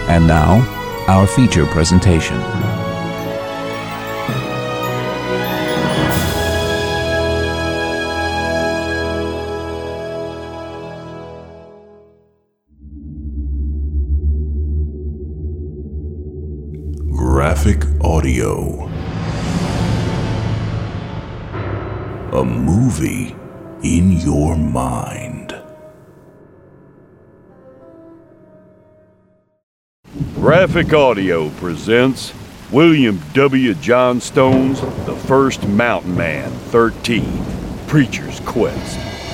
And now, our feature presentation. Graphic Audio. A movie in your mind. Graphic Audio presents William W. Johnstone's The First Mountain Man, 13, Preacher's Quest.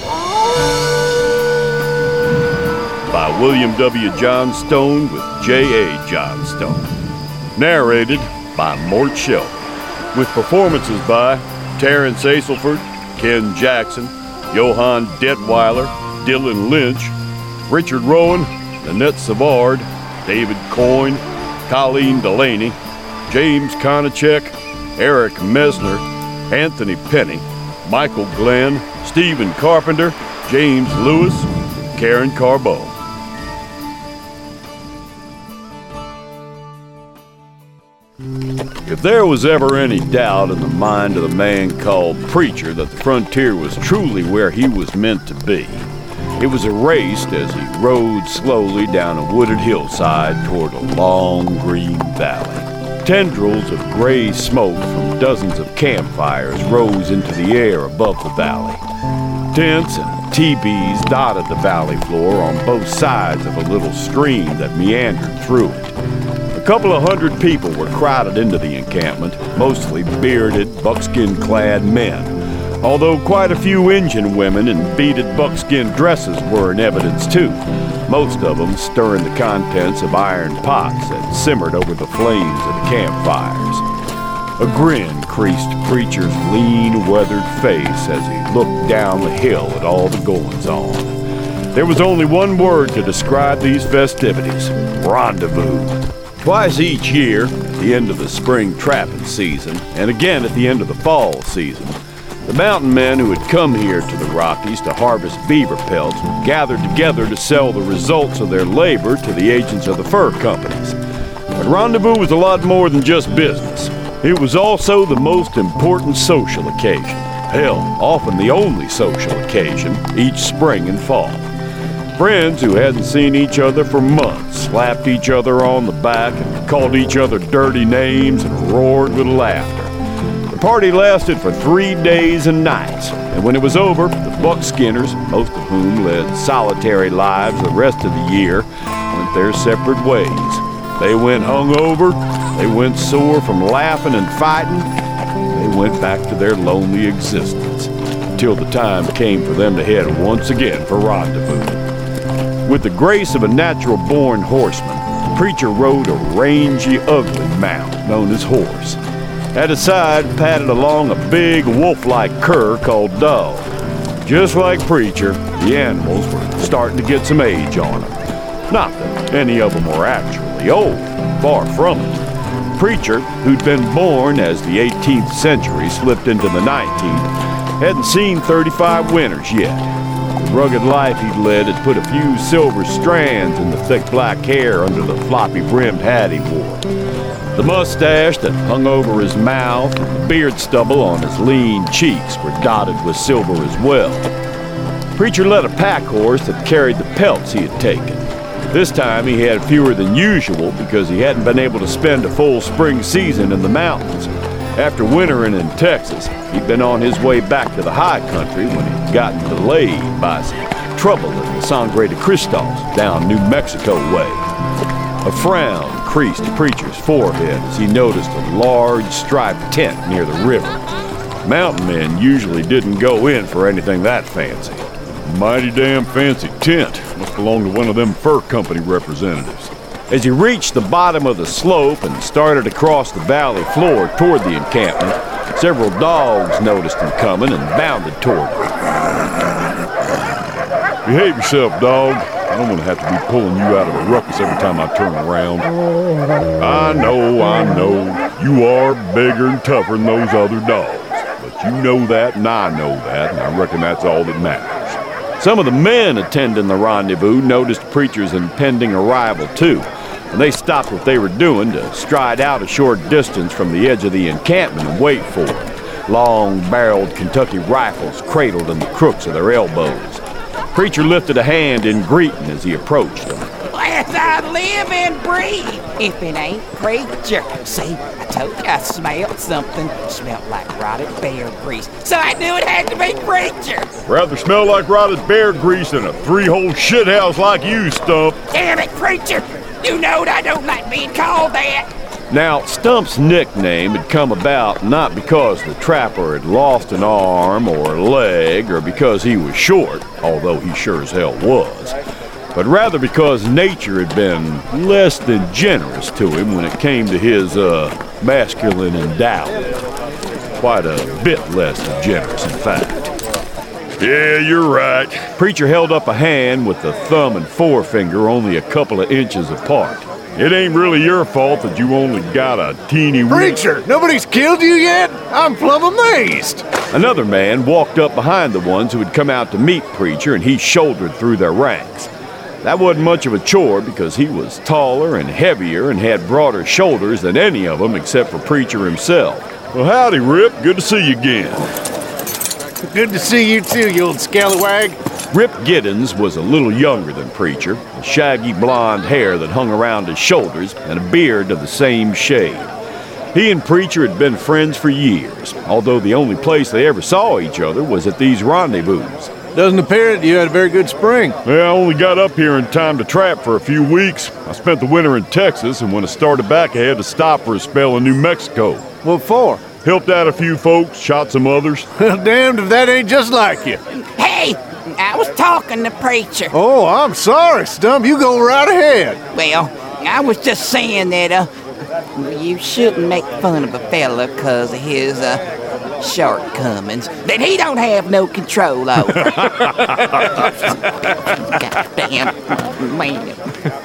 By William W. Johnstone with J.A. Johnstone. Narrated by Mort Shelby. With performances by Terrence Aselford, Ken Jackson, Johann Detweiler, Dylan Lynch, Richard Rowan, Nanette Savard, David Coyne, Colleen Delaney, James Konachek, Eric Mesner, Anthony Penny, Michael Glenn, Stephen Carpenter, James Lewis, and Karen Carbo. If there was ever any doubt in the mind of the man called Preacher that the frontier was truly where he was meant to be, it was erased as he rode slowly down a wooded hillside toward a long green valley. Tendrils of gray smoke from dozens of campfires rose into the air above the valley. Tents and teepees dotted the valley floor on both sides of a little stream that meandered through it. A couple of hundred people were crowded into the encampment, mostly bearded, buckskin-clad men, although quite a few Indian women in beaded buckskin dresses were in evidence too, most of them stirring the contents of iron pots that simmered over the flames of the campfires. A grin creased Preacher's lean, weathered face as he looked down the hill at all the goings-on. There was only one word to describe these festivities: rendezvous. Twice each year, at the end of the spring trapping season, and again at the end of the fall season, the mountain men who had come here to the Rockies to harvest beaver pelts would gather together to sell the results of their labor to the agents of the fur companies. But rendezvous was a lot more than just business. It was also the most important social occasion. Hell, often the only social occasion each spring and fall. Friends who hadn't seen each other for months slapped each other on the back and called each other dirty names and roared with laughter. The party lasted for 3 days and nights, and when it was over, the buckskinners, most of whom led solitary lives the rest of the year, went their separate ways. They went hungover, they went sore from laughing and fighting, they went back to their lonely existence, until the time came for them to head once again for rendezvous. With the grace of a natural-born horseman, Preacher rode a rangy, ugly mount known as Horse. At his side padded along a big wolf-like cur called Dog. Just like Preacher, the animals were starting to get some age on them. Not that any of them were actually old, far from it. Preacher, who'd been born as the 18th century slipped into the 19th, hadn't seen 35 winters yet. The rugged life he'd led had put a few silver strands in the thick black hair under the floppy-brimmed hat he wore. The mustache that hung over his mouth and the beard stubble on his lean cheeks were dotted with silver as well. Preacher led a pack horse that carried the pelts he had taken. This time he had fewer than usual because he hadn't been able to spend a full spring season in the mountains. After wintering in Texas, he'd been on his way back to the high country when he'd gotten delayed by some trouble in the Sangre de Cristos down New Mexico way. A frown creased Preacher's forehead as he noticed a large striped tent near the river. Mountain men usually didn't go in for anything that fancy. Mighty damn fancy tent. Must belong to one of them fur company representatives. As he reached the bottom of the slope and started across the valley floor toward the encampment, several dogs noticed him coming and bounded toward him. Behave yourself, dog. I don't want to have to be pulling you out of a ruckus every time I turn around. I know. You are bigger and tougher than those other dogs. But you know that, and I know that, and I reckon that's all that matters. Some of the men attending the rendezvous noticed Preacher's impending arrival, too. and they stopped what they were doing to stride out a short distance from the edge of the encampment and wait for him, long-barreled Kentucky rifles cradled in the crooks of their elbows. Preacher lifted a hand in greeting as he approached them. As I live and breathe, if it ain't Preacher. See, I told you I smelled something. Smelled like rotted bear grease. So I knew it had to be Preacher. Rather smell like rotted bear grease than a three-hole shithouse like you, Stump. Damn it, Preacher! You know I don't like being called that. Now, Stump's nickname had come about not because the trapper had lost an arm or a leg or because he was short, although he sure as hell was, but rather because nature had been less than generous to him when it came to his, masculine endowment. Quite a bit less than generous, in fact. Yeah, you're right. Preacher held up a hand with the thumb and forefinger only a couple of inches apart. It ain't really your fault that you only got a teeny... Preacher, nobody's killed you yet? I'm plumb amazed. Another man walked up behind the ones who had come out to meet Preacher, and he shouldered through their ranks. That wasn't much of a chore because he was taller and heavier and had broader shoulders than any of them except for Preacher himself. Well, howdy, Rip. Good to see you again. Good to see you too, you old scallywag. Rip Giddens was a little younger than Preacher, with shaggy blonde hair that hung around his shoulders and a beard of the same shade. He and Preacher had been friends for years, although the only place they ever saw each other was at these rendezvous. Doesn't appear that you had a very good spring. Yeah, I only got up here in time to trap for a few weeks. I spent the winter in Texas, and when I started back, I had to stop for a spell in New Mexico. What for? Helped out a few folks, shot some others. Well, damned if that ain't just like you. Hey, I was talking to Preacher. Oh, I'm sorry, Stump. You go right ahead. Well, I was just saying that, you shouldn't make fun of a fella 'cause of his, shortcomings that he don't have no control over. Goddamn man.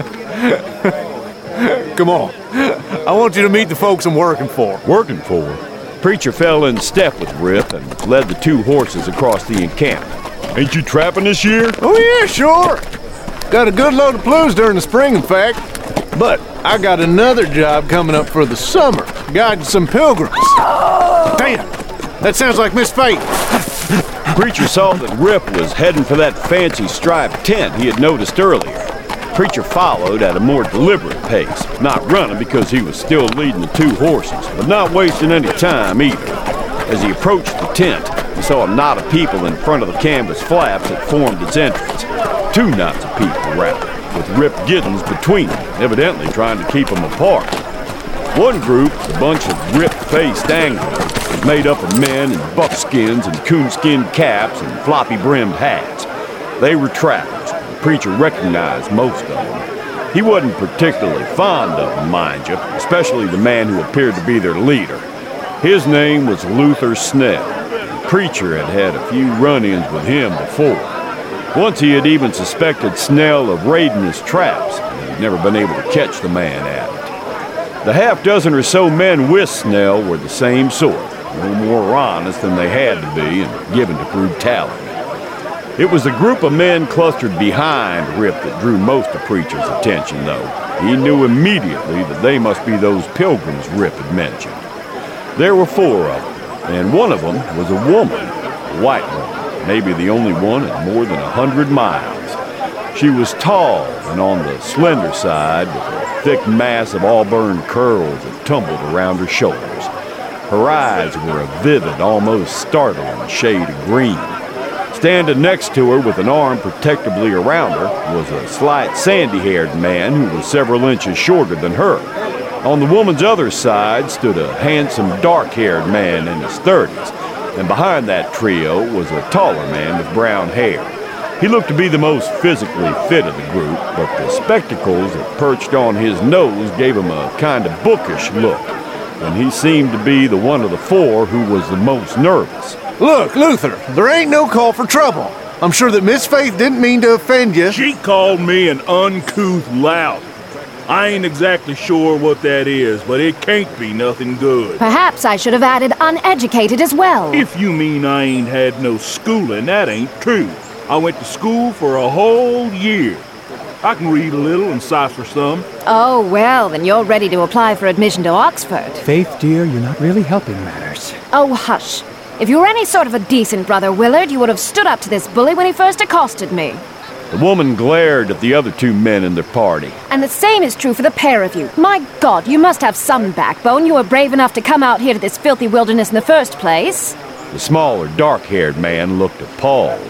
Come on. I want you to meet the folks I'm working for. Working for? Preacher fell in step with Rip and led the two horses across the encampment. Ain't you trapping this year? Oh, yeah, sure. Got a good load of blues during the spring, in fact. But I got another job coming up for the summer, guiding some pilgrims. Damn, that sounds like Miss Fate. Preacher saw that Rip was heading for that fancy striped tent he had noticed earlier. Preacher followed at a more deliberate pace, not running because he was still leading the two horses, but not wasting any time either. As he approached the tent, he saw a knot of people in front of the canvas flaps that formed its entrance. Two knots of people, rather, with Rip Giddens between them, evidently trying to keep them apart. One group, a bunch of rip-faced anglers, was made up of men in buckskins and coonskin caps and floppy-brimmed hats. They were trappers. Preacher recognized most of them. He wasn't particularly fond of them, mind you, especially the man who appeared to be their leader. His name was Luther Snell. Preacher had had a few run-ins with him before. Once he had even suspected Snell of raiding his traps, and he'd never been able to catch the man at it. The half-dozen or so men with Snell were the same sort, no more honest than they had to be and given to brutality. It was the group of men clustered behind Rip that drew most of Preacher's attention, though. He knew immediately that they must be those pilgrims Rip had mentioned. There were four of them, and one of them was a woman, a white woman, maybe the only one in more than 100 miles. She was tall and on the slender side, with a thick mass of auburn curls that tumbled around her shoulders. Her eyes were a vivid, almost startling shade of green. Standing next to her with an arm protectively around her was a slight sandy-haired man who was several inches shorter than her. On the woman's other side stood a handsome dark-haired man in his 30s, and behind that trio was a taller man with brown hair. He looked to be the most physically fit of the group, but the spectacles that perched on his nose gave him a kind of bookish look, and he seemed to be the one of the four who was the most nervous. Look, Luther, there ain't no call for trouble. I'm sure that Miss Faith didn't mean to offend you. She called me an uncouth lout. I ain't exactly sure what that is, but it can't be nothing good. Perhaps I should have added uneducated as well. If you mean I ain't had no schooling, that ain't true. I went to school for a whole year. I can read a little and cipher some. Oh, well, then you're ready to apply for admission to Oxford. Faith, dear, you're not really helping matters. Oh, hush. If you were any sort of a decent brother, Willard, you would have stood up to this bully when he first accosted me. The woman glared at the other two men in their party. And the same is true for the pair of you. My God, you must have some backbone. You were brave enough to come out here to this filthy wilderness in the first place. The smaller, dark-haired man looked appalled.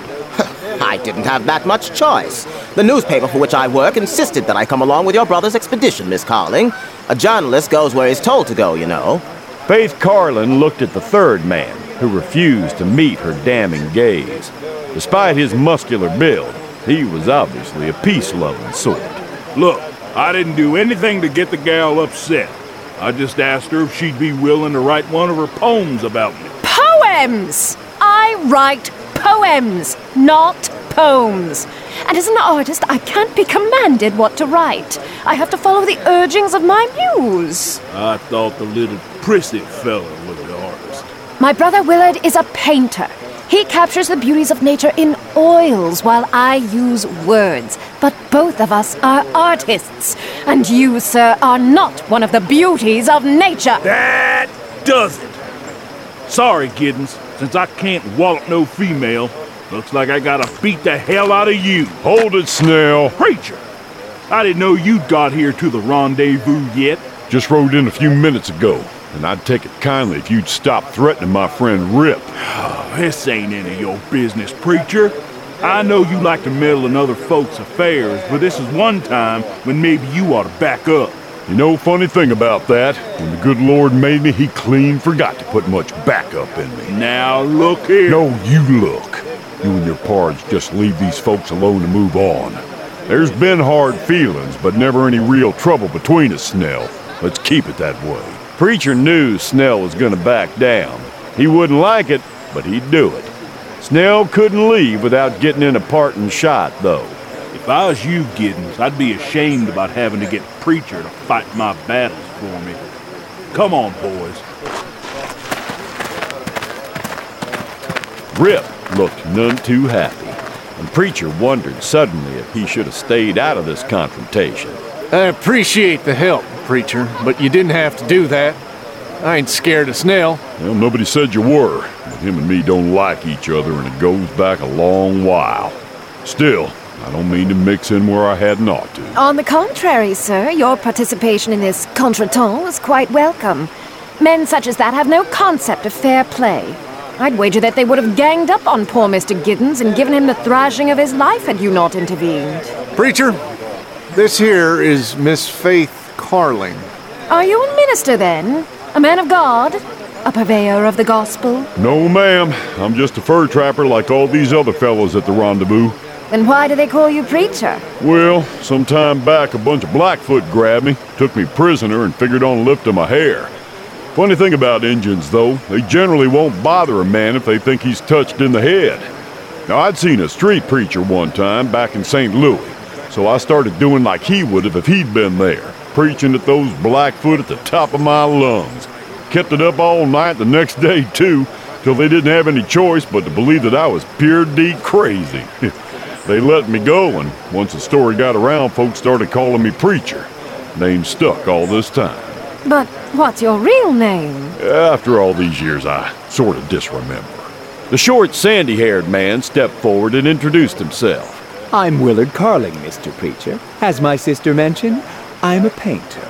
I didn't have that much choice. The newspaper for which I work insisted that I come along with your brother's expedition, Miss Carling. A journalist goes where he's told to go, you know. Faith Carlin looked at the third man, who refused to meet her damning gaze. Despite his muscular build, he was obviously a peace-loving sort. Look, I didn't do anything to get the gal upset. I just asked her if she'd be willing to write one of her poems about me. Poems! I write poems, not poems. And as an artist, I can't be commanded what to write. I have to follow the urgings of my muse. I thought the little prissy fella was the artist. My brother Willard is a painter. He captures the beauties of nature in oils while I use words. But both of us are artists. And you, sir, are not one of the beauties of nature. That does it. Sorry, Giddens. Since I can't wallop no female, looks like I gotta beat the hell out of you. Hold it, Snell. Preacher! I didn't know you'd got here to the rendezvous yet. Just rode in a few minutes ago, and I'd take it kindly if you'd stop threatening my friend Rip. This ain't any of your business, preacher. I know you like to meddle in other folks' affairs, but this is one time when maybe you ought to back up. You know, funny thing about that, when the good Lord made me, he clean forgot to put much backup in me. Now look here. No, you look. You and your pards just leave these folks alone and move on. There's been hard feelings, but never any real trouble between us, Snell. Let's keep it that way. Preacher knew Snell was gonna back down. He wouldn't like it, but he'd do it. Snell couldn't leave without getting in a parting shot, though. If I was you, Giddens, I'd be ashamed about having to get Preacher to fight my battles for me. Come on, boys. Rip looked none too happy, and Preacher wondered suddenly if he should have stayed out of this confrontation. I appreciate the help, Preacher, but you didn't have to do that. I ain't scared of Snell. Well, nobody said you were, but him and me don't like each other, and it goes back a long while. Still, I don't mean to mix in where I hadn't ought to. On the contrary, sir, your participation in this contretemps is quite welcome. Men such as that have no concept of fair play. I'd wager that they would have ganged up on poor Mr. Giddens and given him the thrashing of his life had you not intervened. Preacher, this here is Miss Faith Carling. Are you a minister, then? A man of God? A purveyor of the gospel? No, ma'am. I'm just a fur trapper like all these other fellows at the rendezvous. Then why do they call you preacher? Well, some time back, a bunch of Blackfoot grabbed me, took me prisoner, and figured on lifting my hair. Funny thing about Injuns, though, they generally won't bother a man if they think he's touched in the head. Now, I'd seen a street preacher one time back in St. Louis, so I started doing like he would have if he'd been there, preaching at those Blackfoot at the top of my lungs. Kept it up all night the next day, too, till they didn't have any choice but to believe that I was pure D crazy. They let me go, and once the story got around, folks started calling me Preacher. Name stuck all this time. But what's your real name? After all these years, I sort of disremember. The short, sandy-haired man stepped forward and introduced himself. I'm Willard Carling, Mr. Preacher. As my sister mentioned, I'm a painter.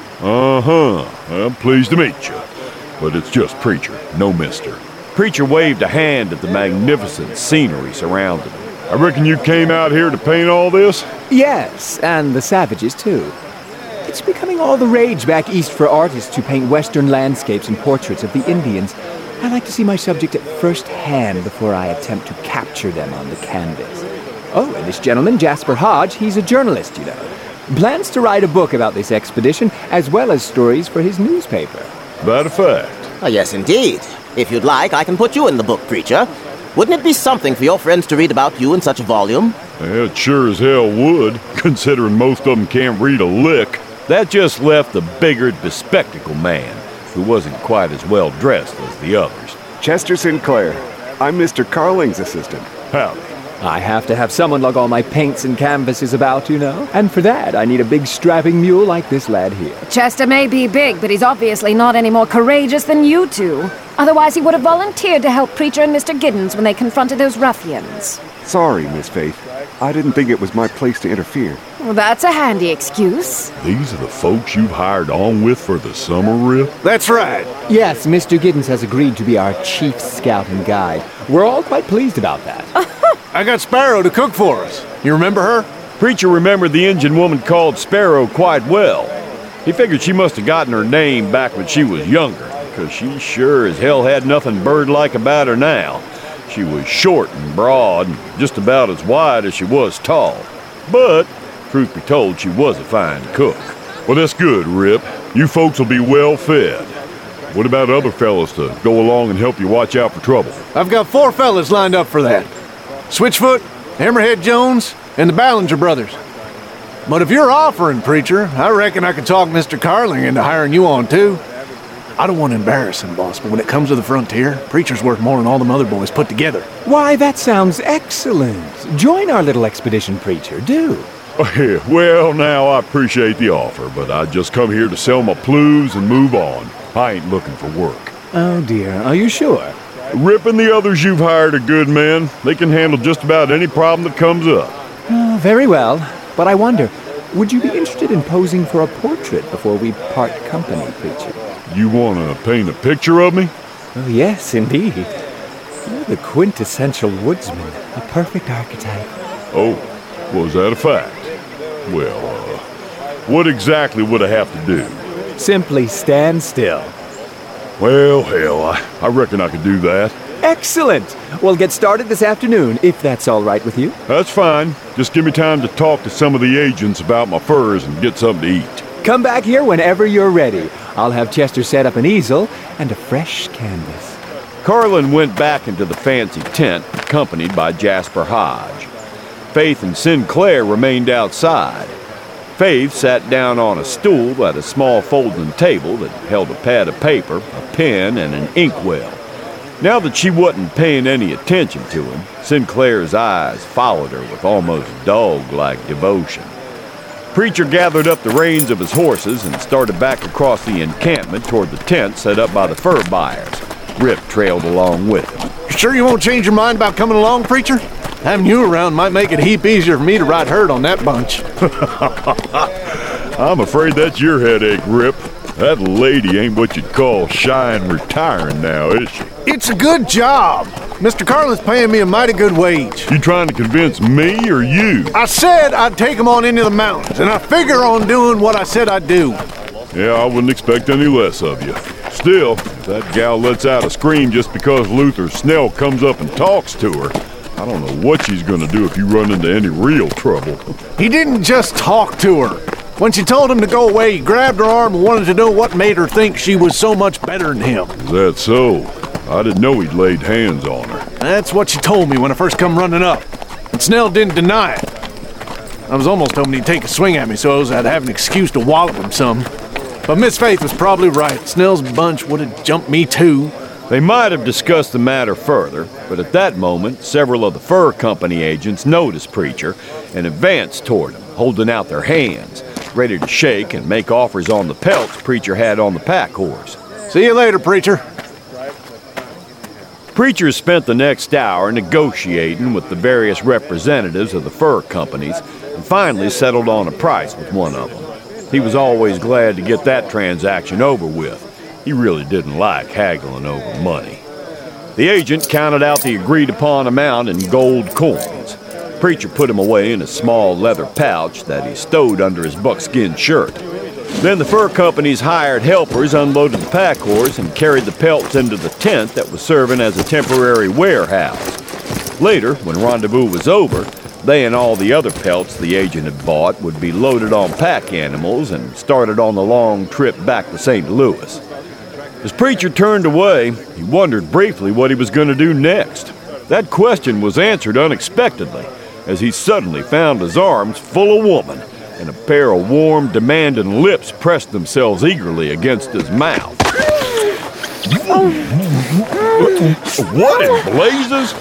Uh-huh. I'm pleased to meet you. But it's just Preacher, no mister. Preacher waved a hand at the magnificent scenery surrounding him. I reckon you came out here to paint all this? Yes, and the savages, too. It's becoming all the rage back east for artists to paint western landscapes and portraits of the Indians. I like to see my subject at first hand before I attempt to capture them on the canvas. Oh, and this gentleman, Jasper Hodge, he's a journalist, you know. Plans to write a book about this expedition, as well as stories for his newspaper. That a fact? Oh, yes, indeed. If you'd like, I can put you in the book, Preacher. Wouldn't it be something for your friends to read about you in such a volume? Yeah, it sure as hell would, considering most of them can't read a lick. That just left the bigger, bespectacled man, who wasn't quite as well dressed as the others. Chester Sinclair. I'm Mr. Carling's assistant. Howdy. I have to have someone lug all my paints and canvases about, you know. And for that, I need a big strapping mule like this lad here. Chester may be big, but he's obviously not any more courageous than you two. Otherwise, he would have volunteered to help Preacher and Mr. Giddens when they confronted those ruffians. Sorry, Miss Faith. I didn't think it was my place to interfere. Well, that's a handy excuse. These are the folks you've hired on with for the summer, Rip? That's right. Yes, Mr. Giddens has agreed to be our chief scout and guide. We're all quite pleased about that. I got Sparrow to cook for us. You remember her? Preacher remembered the engine woman called Sparrow quite well. He figured she must have gotten her name back when she was younger, because she sure as hell had nothing bird-like about her now. She was short and broad and just about as wide as she was tall. But, truth be told, she was a fine cook. Well, that's good, Rip. You folks will be well fed. What about other fellas to go along and help you watch out for trouble? I've got 4 fellas lined up for that. Switchfoot, Hammerhead Jones, and the Ballinger brothers. But if you're offering, Preacher, I reckon I could talk Mr. Carling into hiring you on, too. I don't want to embarrass him, boss, but when it comes to the frontier, Preacher's worth more than all them other boys put together. Why, that sounds excellent. Join our little expedition, Preacher. Do. Well, now, I appreciate the offer, but I just come here to sell my plues and move on. I ain't looking for work. Oh, dear. Are you sure? Rip and the others you've hired are good men. They can handle just about any problem that comes up. Oh, very well. But I wonder, would you be interested in posing for a portrait before we part company, Preacher? You want to paint a picture of me? Oh, yes, indeed. You're the quintessential woodsman, a perfect archetype. Oh, was that a fact? Well, what exactly would I have to do? Simply stand still. Well, hell, I reckon I could do that. Excellent! We'll get started this afternoon, if that's all right with you. That's fine. Just give me time to talk to some of the agents about my furs and get something to eat. Come back here whenever you're ready. I'll have Chester set up an easel and a fresh canvas. Carlin went back into the fancy tent, accompanied by Jasper Hodge. Faith and Sinclair remained outside. Faith sat down on a stool at a small folding table that held a pad of paper, a pen, and an inkwell. Now that she wasn't paying any attention to him, Sinclair's eyes followed her with almost dog-like devotion. Preacher gathered up the reins of his horses and started back across the encampment toward the tent set up by the fur buyers. Rip trailed along with him. You sure you won't change your mind about coming along, Preacher? Having you around might make it a heap easier for me to ride herd on that bunch. I'm afraid that's your headache, Rip. That lady ain't what you'd call shy and retiring now, is she? It's a good job. Mr. Carlin's paying me a mighty good wage. You trying to convince me or you? I said I'd take him on into the mountains, and I figure on doing what I said I'd do. Yeah, I wouldn't expect any less of you. Still, if that gal lets out a scream just because Luther Snell comes up and talks to her, I don't know what she's gonna do if you run into any real trouble. He didn't just talk to her. When she told him to go away, he grabbed her arm and wanted to know what made her think she was so much better than him. Is that so? I didn't know he'd laid hands on her. That's what she told me when I first come running up. And Snell didn't deny it. I was almost hoping he'd take a swing at me so I'd have an excuse to wallop him some. But Miss Faith was probably right. Snell's bunch would have jumped me too. They might have discussed the matter further, but at that moment, several of the fur company agents noticed Preacher and advanced toward him, holding out their hands, ready to shake and make offers on the pelts Preacher had on the pack horse. See you later, Preacher. Preacher spent the next hour negotiating with the various representatives of the fur companies and finally settled on a price with one of them. He was always glad to get that transaction over with. He really didn't like haggling over money. The agent counted out the agreed-upon amount in gold coins. Preacher put him away in a small leather pouch that he stowed under his buckskin shirt. Then the fur company's hired helpers unloaded the pack horse and carried the pelts into the tent that was serving as a temporary warehouse. Later, when rendezvous was over, they and all the other pelts the agent had bought would be loaded on pack animals and started on the long trip back to St. Louis. As Preacher turned away, he wondered briefly what he was going to do next. That question was answered unexpectedly, as he suddenly found his arms full of woman, and a pair of warm, demanding lips pressed themselves eagerly against his mouth. What in blazes?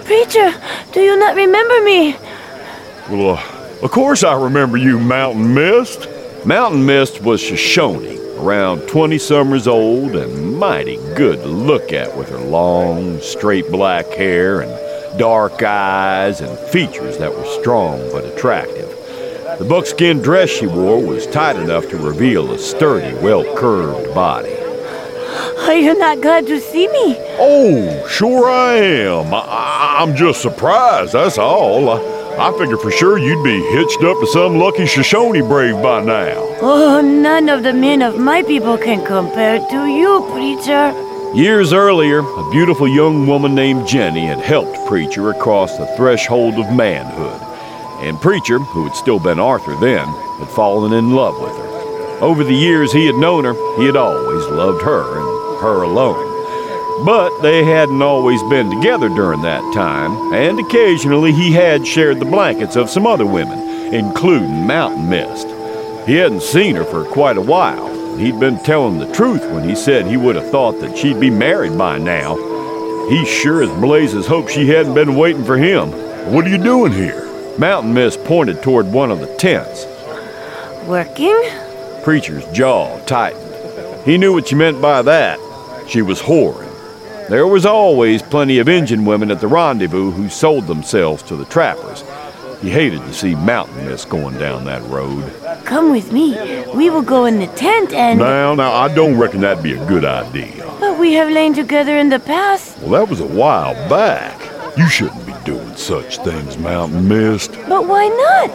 Preacher, do you not remember me? Well, of course I remember you, Mountain Mist. Mountain Mist was Shoshone, around 20 summers old and mighty good to look at with her long, straight black hair and dark eyes and features that were strong but attractive. The buckskin dress she wore was tight enough to reveal a sturdy, well-curved body. Are you not glad to see me? Oh, sure I am. I'm just surprised, that's all. I figured for sure you'd be hitched up to some lucky Shoshone brave by now. Oh, none of the men of my people can compare to you, Preacher. Years earlier, a beautiful young woman named Jenny had helped Preacher across the threshold of manhood. And Preacher, who had still been Arthur then, had fallen in love with her. Over the years he had known her, he had always loved her and her alone. But they hadn't always been together during that time, and occasionally he had shared the blankets of some other women, including Mountain Mist. He hadn't seen her for quite a while. He'd been telling the truth when he said he would have thought that she'd be married by now. He sure as blazes hoped she hadn't been waiting for him. What are you doing here? Mountain Mist pointed toward one of the tents. Working? Preacher's jaw tightened. He knew what she meant by that. She was whoring. There was always plenty of Injun women at the rendezvous who sold themselves to the trappers. He hated to see Mountain Mist going down that road. Come with me. We will go in the tent and... Now, I don't reckon that'd be a good idea. But we have lain together in the past. Well, that was a while back. You shouldn't be doing such things, Mountain Mist. But why not?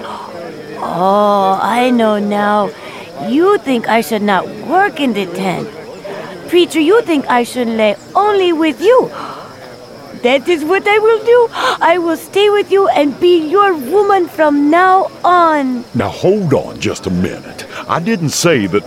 Oh, I know now. You think I should not work in the tent. Preacher, you think I should lay only with you. That is what I will do. I will stay with you and be your woman from now on. Now, hold on just a minute. I didn't say that...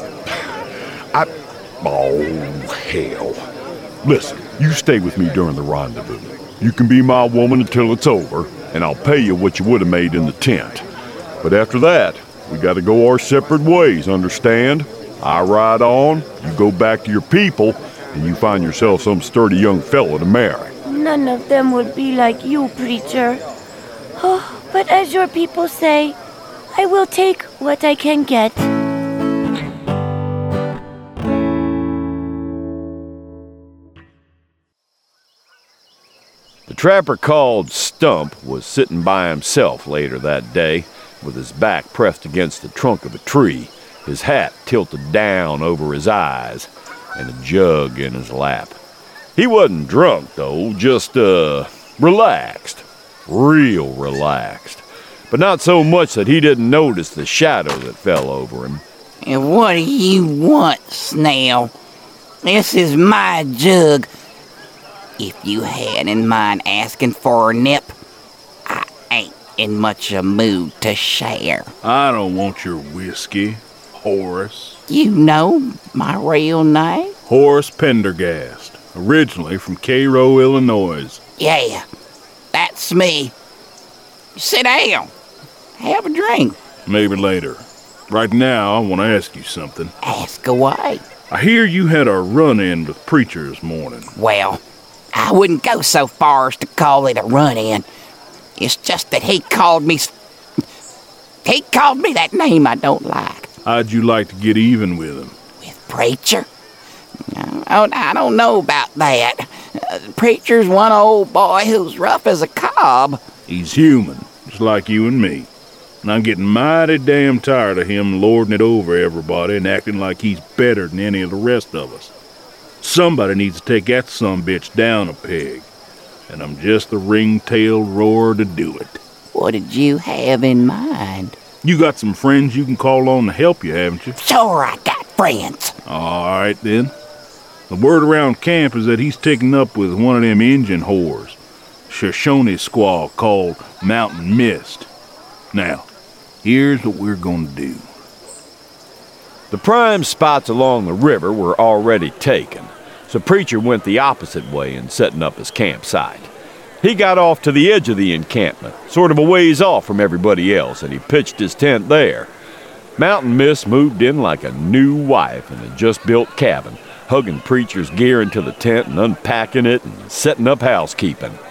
Oh, hell. Listen, you stay with me during the rendezvous. You can be my woman until it's over, and I'll pay you what you would have made in the tent. But after that, we gotta go our separate ways, understand? I ride on, you go back to your people, and you find yourself some sturdy young fellow to marry. None of them would be like you, Preacher. Oh, but as your people say, I will take what I can get. The trapper called Stump was sitting by himself later that day, with his back pressed against the trunk of a tree, his hat tilted down over his eyes, and a jug in his lap. He wasn't drunk, though, just, relaxed. Real relaxed. But not so much that he didn't notice the shadow that fell over him. And what do you want, Snail? This is my jug. If you had in mind asking for a nip, I ain't in much a mood to share. I don't want your whiskey, Horace. You know my real name? Horace Pendergast, originally from Cairo, Illinois. Yeah, that's me. Sit down. Have a drink. Maybe later. Right now, I want to ask you something. Ask away. I hear you had a run-in with Preacher this morning. Well, I wouldn't go so far as to call it a run-in. It's just that he called me that name I don't like. How'd you like to get even with him? With Preacher? I don't know about that. Preacher's one old boy who's rough as a cob. He's human, just like you and me. And I'm getting mighty damn tired of him lording it over everybody and acting like he's better than any of the rest of us. Somebody needs to take that sumbitch down a peg. And I'm just the ring-tailed roarer to do it. What did you have in mind? You got some friends you can call on to help you, haven't you? Sure, I got friends. All right, then. The word around camp is that he's taken up with one of them Injun whores, Shoshone squaw called Mountain Mist. Now, here's what we're gonna do. The prime spots along the river were already taken, so Preacher went the opposite way in setting up his campsite. He got off to the edge of the encampment, sort of a ways off from everybody else, and he pitched his tent there. Mountain Mist moved in like a new wife in a just-built cabin, hugging Preacher's gear into the tent and unpacking it and setting up housekeeping.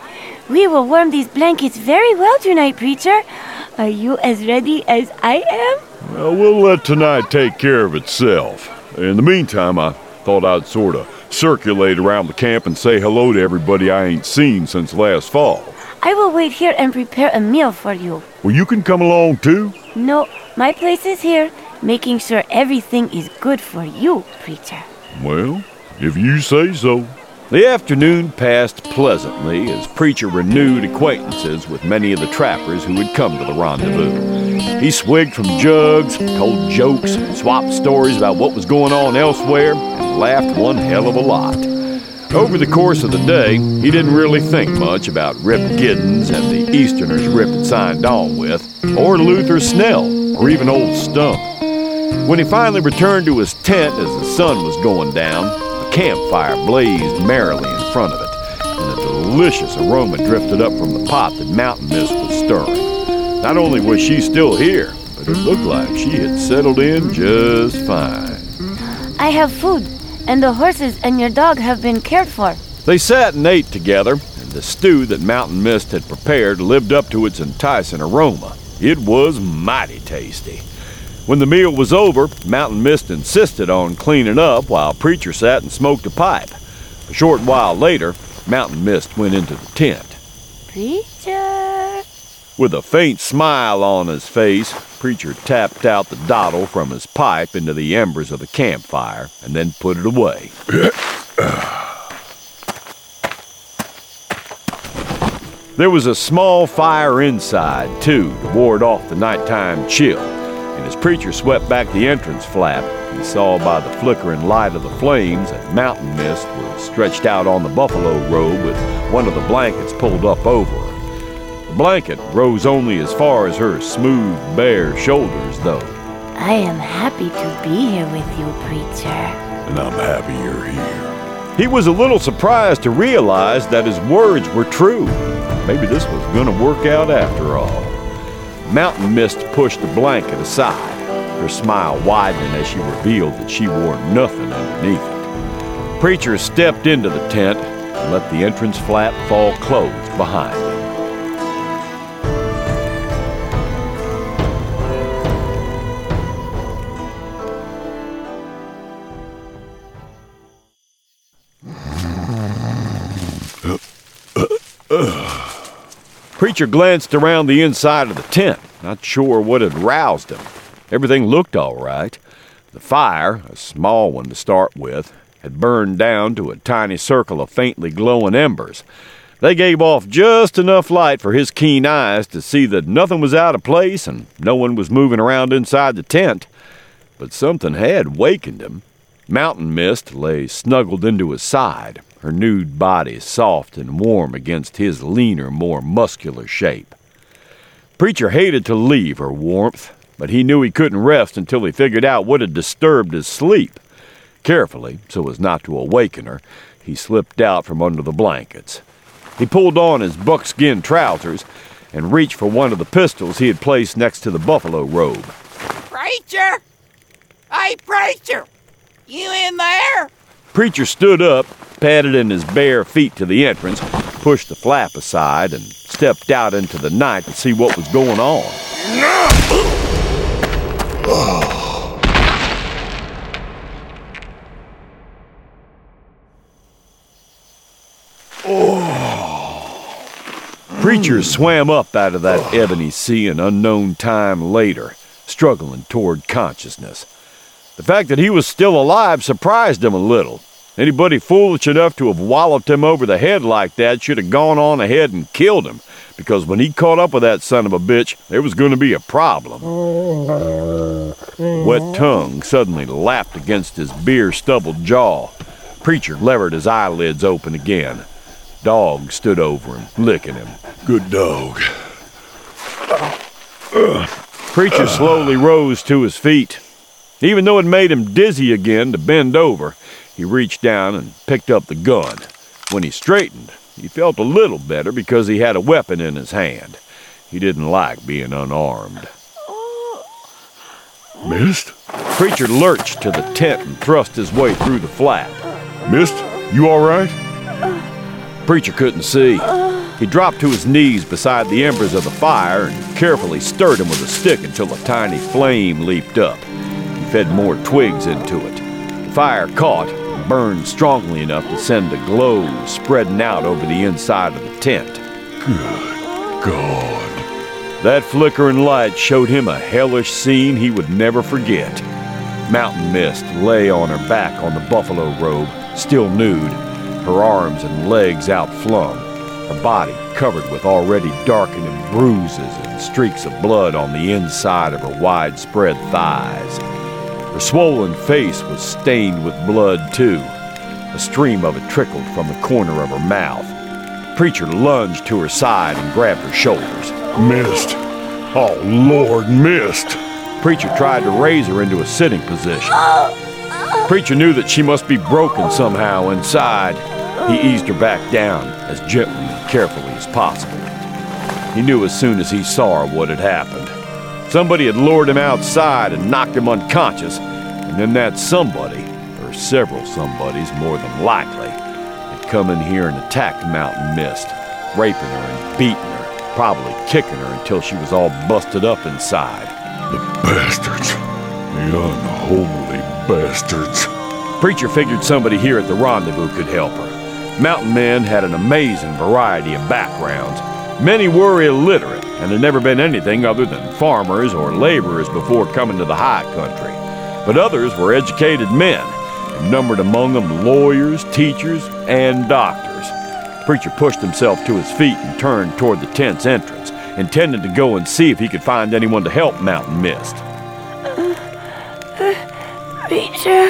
We will warm these blankets very well tonight, Preacher. Are you as ready as I am? Well, we'll let tonight take care of itself. In the meantime, I thought I'd sort of circulate around the camp and say hello to everybody I ain't seen since last fall. I will wait here and prepare a meal for you. Well, you can come along too? No, my place is here, making sure everything is good for you, Preacher. Well, if you say so. The afternoon passed pleasantly as Preacher renewed acquaintances with many of the trappers who had come to the rendezvous. He swigged from jugs, told jokes, swapped stories about what was going on elsewhere, and laughed one hell of a lot. Over the course of the day, he didn't really think much about Rip Giddens and the Easterners Rip had signed on with, or Luther Snell, or even Old Stump. When he finally returned to his tent as the sun was going down, a campfire blazed merrily in front of it, and a delicious aroma drifted up from the pot that Mountain Mist was stirring. Not only was she still here, but it looked like she had settled in just fine. I have food, and the horses and your dog have been cared for. They sat and ate together, and the stew that Mountain Mist had prepared lived up to its enticing aroma. It was mighty tasty. When the meal was over, Mountain Mist insisted on cleaning up while Preacher sat and smoked a pipe. A short while later, Mountain Mist went into the tent. Preacher! With a faint smile on his face, Preacher tapped out the dottle from his pipe into the embers of the campfire and then put it away. There was a small fire inside, too, to ward off the nighttime chill. And as Preacher swept back the entrance flap, he saw by the flickering light of the flames that Mountain Mist was stretched out on the buffalo robe with one of the blankets pulled up over her. The blanket rose only as far as her smooth, bare shoulders, though. I am happy to be here with you, Preacher. And I'm happy you're here. He was a little surprised to realize that his words were true. Maybe this was going to work out after all. Mountain Mist pushed the blanket aside, her smile widening as she revealed that she wore nothing underneath it. Preacher stepped into the tent and let the entrance flap fall closed behind him. Preacher glanced around the inside of the tent, not sure what had roused him. Everything looked all right. The fire, a small one to start with, had burned down to a tiny circle of faintly glowing embers. They gave off just enough light for his keen eyes to see that nothing was out of place and no one was moving around inside the tent. But something had wakened him. Mountain Mist lay snuggled into his side, her nude body soft and warm against his leaner, more muscular shape. Preacher hated to leave her warmth, but he knew he couldn't rest until he figured out what had disturbed his sleep. Carefully, so as not to awaken her, he slipped out from under the blankets. He pulled on his buckskin trousers and reached for one of the pistols he had placed next to the buffalo robe. Preacher! Hey, Preacher! You in there? Preacher stood up, padded in his bare feet to the entrance, pushed the flap aside, and stepped out into the night to see what was going on. Preacher swam up out of that ebony sea an unknown time later, struggling toward consciousness. The fact that he was still alive surprised him a little. Anybody foolish enough to have walloped him over the head like that should have gone on ahead and killed him, because when he caught up with that son of a bitch, there was going to be a problem. Wet tongue suddenly lapped against his beer-stubbled jaw. Preacher levered his eyelids open again. Dog stood over him, licking him. Good dog. Preacher slowly rose to his feet. Even though it made him dizzy again to bend over, he reached down and picked up the gun. When he straightened, he felt a little better because he had a weapon in his hand. He didn't like being unarmed. Mist? Preacher lurched to the tent and thrust his way through the flap. Mist, you all right? Preacher couldn't see. He dropped to his knees beside the embers of the fire and carefully stirred them with a stick until a tiny flame leaped up. He fed more twigs into it. The fire caught and burned strongly enough to send a glow spreading out over the inside of the tent. Good God. That flickering light showed him a hellish scene he would never forget. Mountain Mist lay on her back on the buffalo robe, still nude, her arms and legs outflung, her body covered with already darkening bruises and streaks of blood on the inside of her widespread thighs. Her swollen face was stained with blood, too. A stream of it trickled from the corner of her mouth. The preacher lunged to her side and grabbed her shoulders. Mist. Oh, Lord, Mist. Preacher tried to raise her into a sitting position. Preacher knew that she must be broken somehow inside. He eased her back down as gently and carefully as possible. He knew as soon as he saw her what had happened. Somebody had lured him outside and knocked him unconscious, and then that somebody, or several somebodies more than likely, had come in here and attacked Mountain Mist, raping her and beating her, probably kicking her until she was all busted up inside. The bastards. The unholy bastards. Preacher figured somebody here at the rendezvous could help her. Mountain men had an amazing variety of backgrounds. Many were illiterate and had never been anything other than farmers or laborers before coming to the high country. But others were educated men, and numbered among them lawyers, teachers, and doctors. Preacher pushed himself to his feet and turned toward the tent's entrance, intending to go and see if he could find anyone to help Mountain Mist. Preacher,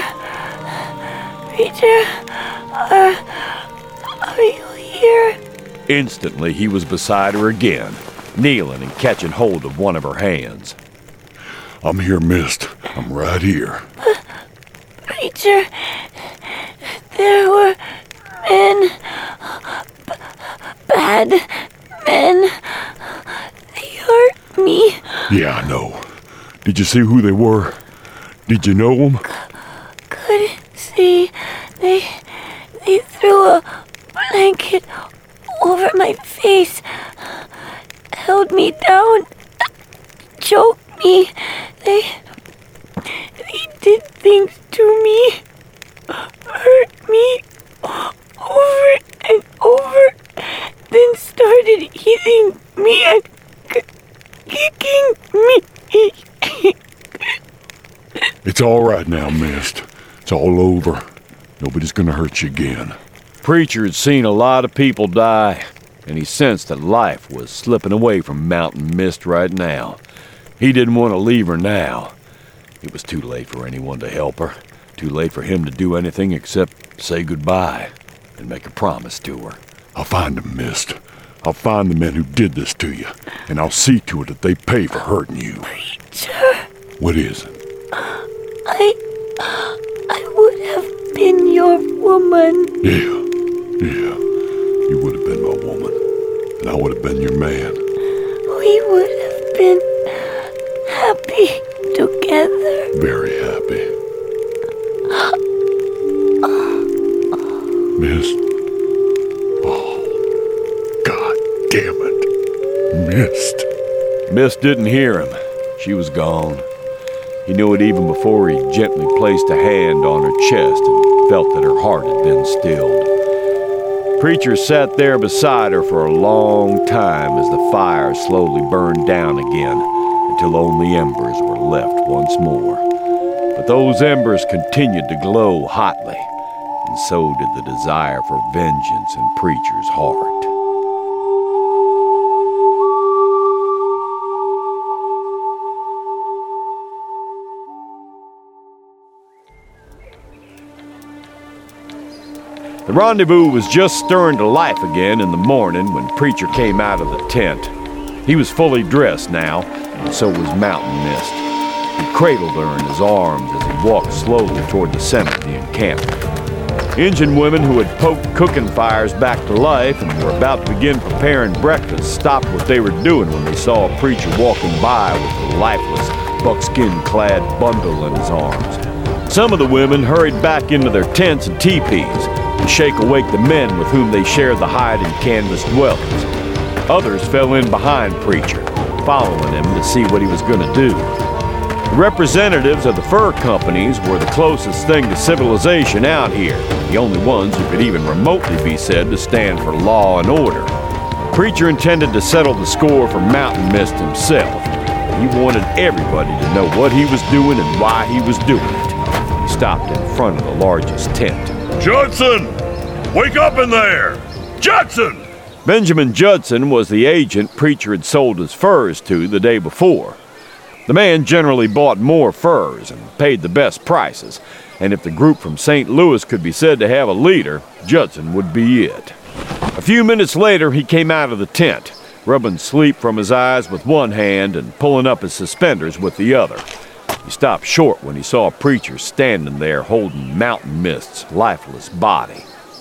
are you here? Instantly, he was beside her again, kneeling and catching hold of one of her hands. I'm here, Mist. I'm right here. Preacher, there were men, bad men. They hurt me. Yeah, I know. Did you see who they were? Did you know them? Couldn't see. They threw a blanket over my face, held me down, choked me. They did things to me, hurt me over and over, then started hitting me and kicking me. It's all right now, Mist. It's all over. Nobody's gonna hurt you again. Preacher had seen a lot of people die, and he sensed that life was slipping away from Mountain Mist right now. He didn't want to leave her now. It was too late for anyone to help her. Too late for him to do anything except say goodbye and make a promise to her. I'll find them, Mist. I'll find the men who did this to you, and I'll see to it that they pay for hurting you. Preacher. What is it? I would have been your woman. Yeah. You would have been my woman, and I would have been your man. We would have been happy together. Very happy. Mist. Oh, God damn it. Mist. Mist didn't hear him. She was gone. He knew it even before he gently placed a hand on her chest and felt that her heart had been stilled. Preacher sat there beside her for a long time as the fire slowly burned down again until only embers were left once more. But those embers continued to glow hotly, and so did the desire for vengeance in Preacher's heart. The rendezvous was just stirring to life again in the morning when Preacher came out of the tent. He was fully dressed now, and so was Mountain Mist. He cradled her in his arms as he walked slowly toward the center of the encampment. Indian women who had poked cooking fires back to life and were about to begin preparing breakfast stopped what they were doing when they saw a preacher walking by with a lifeless, buckskin-clad bundle in his arms. Some of the women hurried back into their tents and teepees to shake awake the men with whom they shared the hide and canvas dwellings. Others fell in behind Preacher, following him to see what he was going to do. The representatives of the fur companies were the closest thing to civilization out here, the only ones who could even remotely be said to stand for law and order. Preacher intended to settle the score for Mountain Mist himself. He wanted everybody to know what he was doing and why he was doing it. He stopped in front of the largest tent. Judson! Wake up in there! Judson! Benjamin Judson was the agent Preacher had sold his furs to the day before. The man generally bought more furs and paid the best prices, and if the group from St. Louis could be said to have a leader, Judson would be it. A few minutes later, he came out of the tent, rubbing sleep from his eyes with one hand and pulling up his suspenders with the other. He stopped short when he saw Preacher standing there holding Mountain Mist's lifeless body.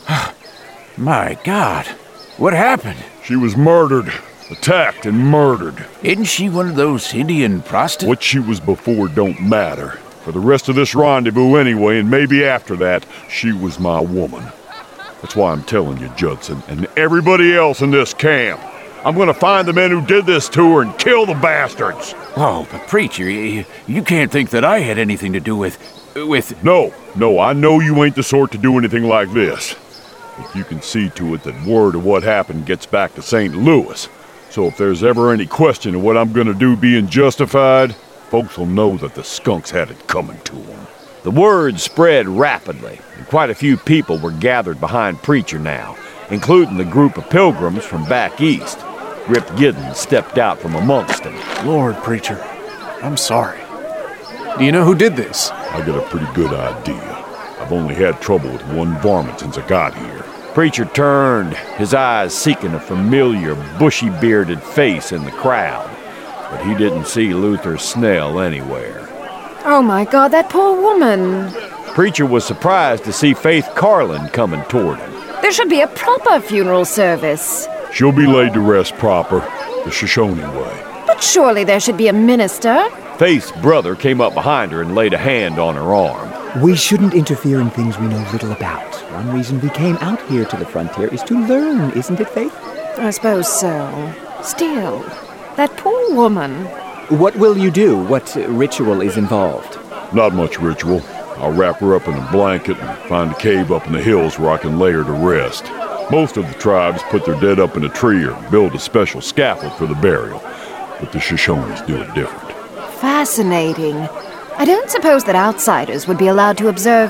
My God, what happened? She was murdered. Attacked and murdered. Isn't she one of those Indian prostitutes? What she was before don't matter. For the rest of this rendezvous anyway, and maybe after that, she was my woman. That's why I'm telling you, Judson, and everybody else in this camp. I'm gonna find the men who did this to her and kill the bastards. Oh, but Preacher, you can't think that I had anything to do with... No, I know you ain't the sort to do anything like this. If you can see to it that word of what happened gets back to St. Louis. So if there's ever any question of what I'm gonna do being justified, folks will know that the skunks had it coming to them. The word spread rapidly, and quite a few people were gathered behind Preacher now, including the group of pilgrims from back east. Rip Giddens stepped out from amongst them. Lord, Preacher, I'm sorry. Do you know who did this? I got a pretty good idea. I've only had trouble with one varmint since I got here. Preacher turned, his eyes seeking a familiar, bushy-bearded face in the crowd. But he didn't see Luther Snell anywhere. Oh my God, that poor woman. Preacher was surprised to see Faith Carlin coming toward him. There should be a proper funeral service. She'll be laid to rest proper, the Shoshone way. But surely there should be a minister. Faith's brother came up behind her and laid a hand on her arm. We shouldn't interfere in things we know little about. One reason we came out here to the frontier is to learn, isn't it, Faith? I suppose so. Still, that poor woman. What will you do? What ritual is involved? Not much ritual. I'll wrap her up in a blanket and find a cave up in the hills where I can lay her to rest. Most of the tribes put their dead up in a tree or build a special scaffold for the burial, but the Shoshones do it different. Fascinating. I don't suppose that outsiders would be allowed to observe.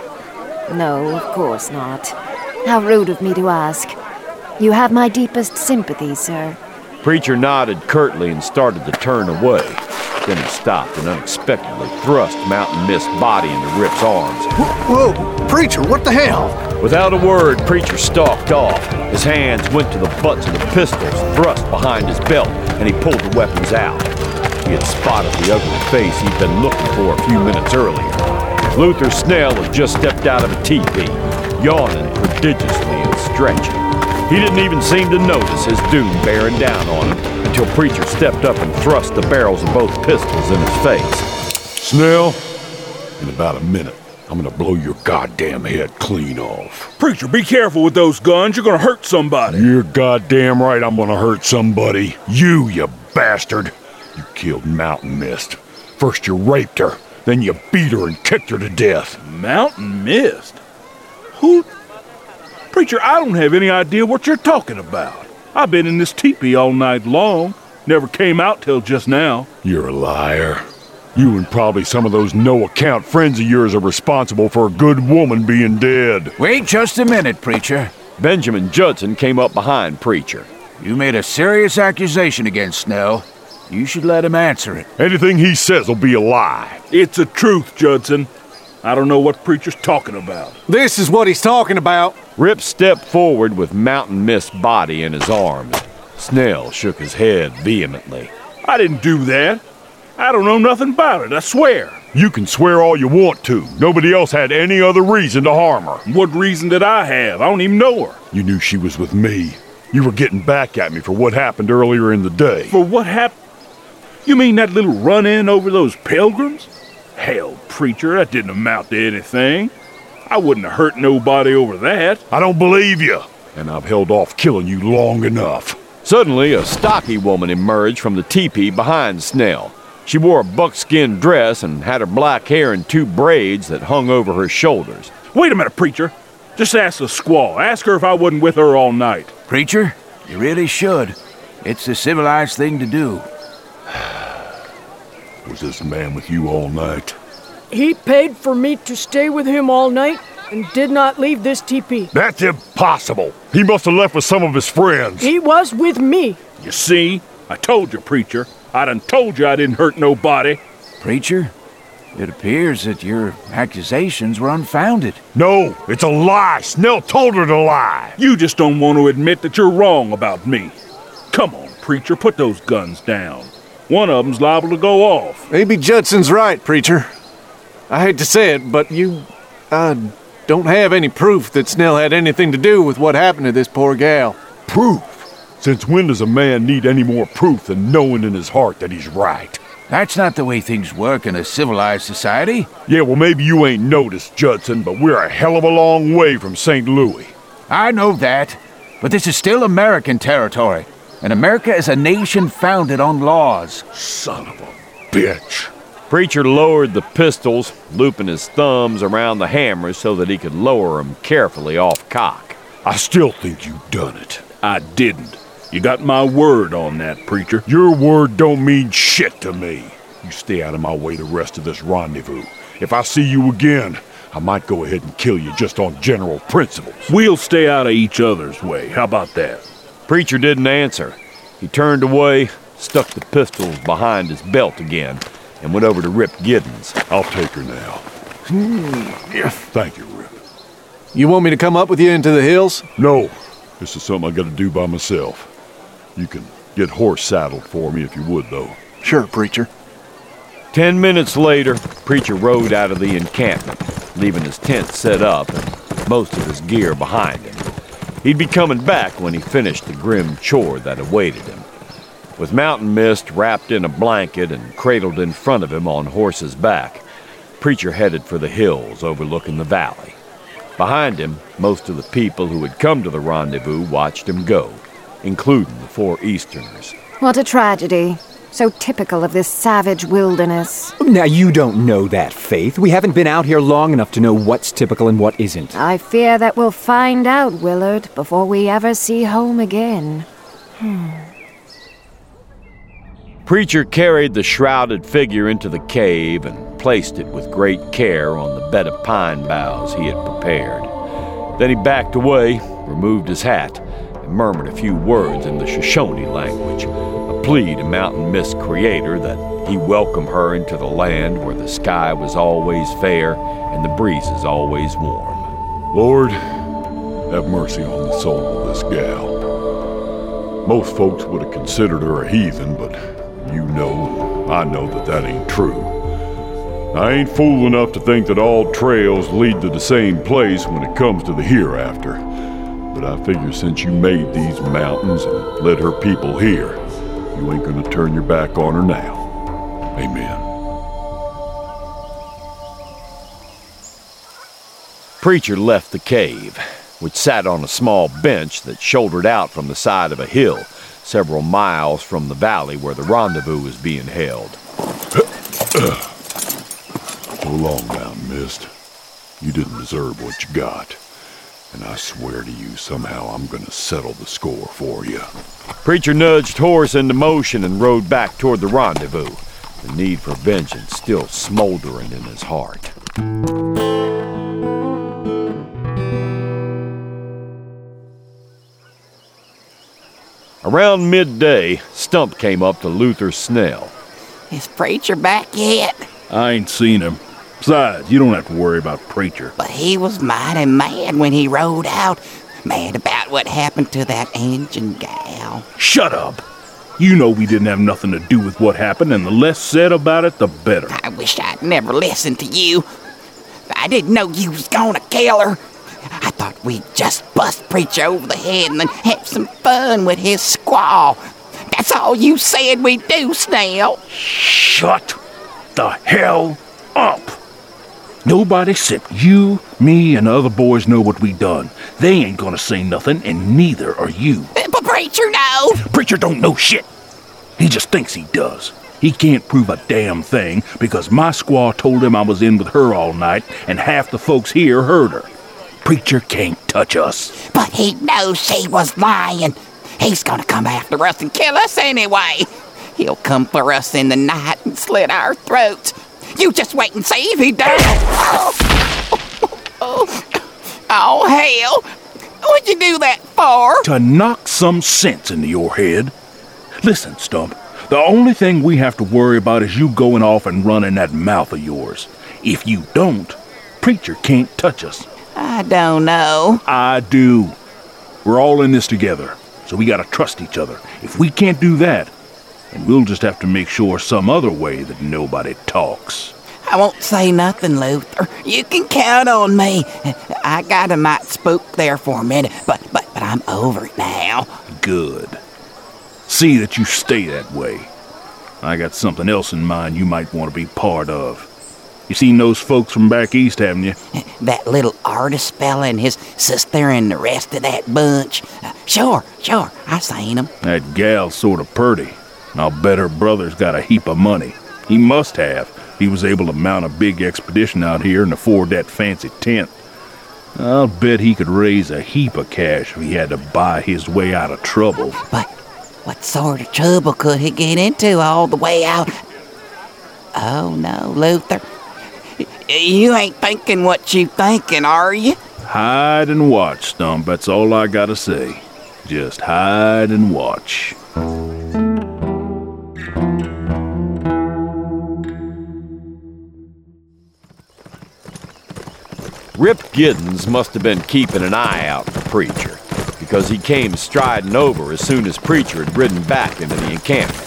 No, of course not. How rude of me to ask. You have my deepest sympathy, sir. Preacher nodded curtly and started to turn away. Then he stopped and unexpectedly thrust Mountain Mist's body into Rip's arms. Whoa, Preacher, what the hell? Without a word, Preacher stalked off. His hands went to the butts of the pistols thrust behind his belt, and he pulled the weapons out. He had spotted the ugly face he'd been looking for a few minutes earlier. Luther Snell had just stepped out of a teepee, yawning prodigiously and stretching. He didn't even seem to notice his doom bearing down on him until Preacher stepped up and thrust the barrels of both pistols in his face. Snell, in about a minute, I'm gonna blow your goddamn head clean off. Preacher, be careful with those guns. You're gonna hurt somebody. You're goddamn right I'm gonna hurt somebody. You bastard. You killed Mountain Mist. First you raped her, then you beat her and kicked her to death. Mountain Mist? Who? Preacher, I don't have any idea what you're talking about. I've been in this teepee all night long. Never came out till just now. You're a liar. You and probably some of those no-account friends of yours are responsible for a good woman being dead. Wait just a minute, Preacher. Benjamin Judson came up behind Preacher. You made a serious accusation against Snell. You should let him answer it. Anything he says will be a lie. It's the truth, Judson. I don't know what Preacher's talking about. This is what he's talking about. Rip stepped forward with Mountain Mist's body in his arms. Snell shook his head vehemently. I didn't do that. I don't know nothing about it, I swear. You can swear all you want to. Nobody else had any other reason to harm her. What reason did I have? I don't even know her. You knew she was with me. You were getting back at me for what happened earlier in the day. For what happened? You mean that little run-in over those pilgrims? Hell, preacher, that didn't amount to anything. I wouldn't have hurt nobody over that. I don't believe you, and I've held off killing you long enough. Suddenly, a stocky woman emerged from the teepee behind Snell. She wore a buckskin dress and had her black hair in 2 braids that hung over her shoulders. Wait a minute, preacher. Just ask the squaw. Ask her if I wasn't with her all night. Preacher, you really should. It's the civilized thing to do. Was this man with you all night? He paid for me to stay with him all night and did not leave this teepee. That's impossible. He must have left with some of his friends. He was with me. You see? I told you, preacher. I done told you I didn't hurt nobody. Preacher, it appears that your accusations were unfounded. No, it's a lie. Snell told her to lie. You just don't want to admit that you're wrong about me. Come on, preacher, put those guns down. One of them's liable to go off. Maybe Judson's right, preacher. I hate to say it, but you, don't have any proof that Snell had anything to do with what happened to this poor gal. Proof? Since when does a man need any more proof than knowing in his heart that he's right? That's not the way things work in a civilized society. Yeah, well, maybe you ain't noticed, Judson, but we're a hell of a long way from St. Louis. I know that, but this is still American territory, and America is a nation founded on laws. Son of a bitch. Preacher lowered the pistols, looping his thumbs around the hammers so that he could lower them carefully off cock. I still think you done it. I didn't. You got my word on that, preacher. Your word don't mean shit to me. You stay out of my way the rest of this rendezvous. If I see you again, I might go ahead and kill you just on general principles. We'll stay out of each other's way. How about that? Preacher didn't answer. He turned away, stuck the pistols behind his belt again, and went over to Rip Giddens. I'll take her now. Thank you, Rip. You want me to come up with you into the hills? No. This is something I gotta do by myself. You can get horse saddled for me if you would, though. Sure, preacher. 10 minutes later, Preacher rode out of the encampment, leaving his tent set up and most of his gear behind him. He'd be coming back when he finished the grim chore that awaited him. With Mountain Mist wrapped in a blanket and cradled in front of him on horse's back, Preacher headed for the hills overlooking the valley. Behind him, most of the people who had come to the rendezvous watched him go, including the 4 Easterners. What a tragedy. So typical of this savage wilderness. Now, you don't know that, Faith. We haven't been out here long enough to know what's typical and what isn't. I fear that we'll find out, Willard, before we ever see home again. Preacher carried the shrouded figure into the cave and placed it with great care on the bed of pine boughs he had prepared. Then he backed away, removed his hat, and murmured a few words in the Shoshone language, a plea to Mountain Mist Creator that he welcome her into the land where the sky was always fair and the breezes always warm. Lord, have mercy on the soul of this gal. Most folks would have considered her a heathen, but I know that ain't true. I ain't fool enough to think that all trails lead to the same place when it comes to the hereafter. But I figure since you made these mountains and led her people here, you ain't gonna turn your back on her now. Amen. Preacher left the cave, which sat on a small bench that shouldered out from the side of a hill, several miles from the valley where the rendezvous was being held. So long, Mountain Mist. You didn't deserve what you got. And I swear to you, somehow I'm gonna settle the score for you. Preacher nudged horse into motion and rode back toward the rendezvous, the need for vengeance still smoldering in his heart. Around midday, Stump came up to Luther Snell. Is Preacher back yet? I ain't seen him. Besides, you don't have to worry about Preacher. But he was mighty mad when he rode out. Mad about what happened to that Injun gal. Shut up! You know we didn't have nothing to do with what happened, and the less said about it, the better. I wish I'd never listened to you. I didn't know you was gonna kill her. I thought we'd just bust Preacher over the head and then have some fun with his squaw. That's all you said we'd do, Snell. Shut the hell up. Nobody except you, me, and the other boys know what we done. They ain't gonna say nothing, and neither are you. But Preacher knows. Preacher don't know shit. He just thinks he does. He can't prove a damn thing because my squaw told him I was in with her all night, and half the folks here heard her. Preacher can't touch us. But he knows she was lying. He's gonna come after us and kill us anyway. He'll come for us in the night and slit our throats. You just wait and see if he does. Oh, hell. What'd you do that for? To knock some sense into your head. Listen, Stump, the only thing we have to worry about is you going off and running that mouth of yours. If you don't, Preacher can't touch us. I don't know. I do. We're all in this together, so we gotta trust each other. If we can't do that, then we'll just have to make sure some other way that nobody talks. I won't say nothing, Luther. You can count on me. I got a mite spooked there for a minute, but I'm over it now. Good. See that you stay that way. I got something else in mind you might want to be part of. You seen those folks from back east, haven't you? That little artist fella and his sister and the rest of that bunch. Sure, I seen them. That gal's sort of purty. I'll bet her brother's got a heap of money. He must have. He was able to mount a big expedition out here and afford that fancy tent. I'll bet he could raise a heap of cash if he had to buy his way out of trouble. But what sort of trouble could he get into all the way out? Oh, no, Luther. You ain't thinking what you thinking, are you? Hide and watch, Stump. That's all I gotta say. Just hide and watch. Rip Giddens must have been keeping an eye out for Preacher, because he came striding over as soon as Preacher had ridden back into the encampment.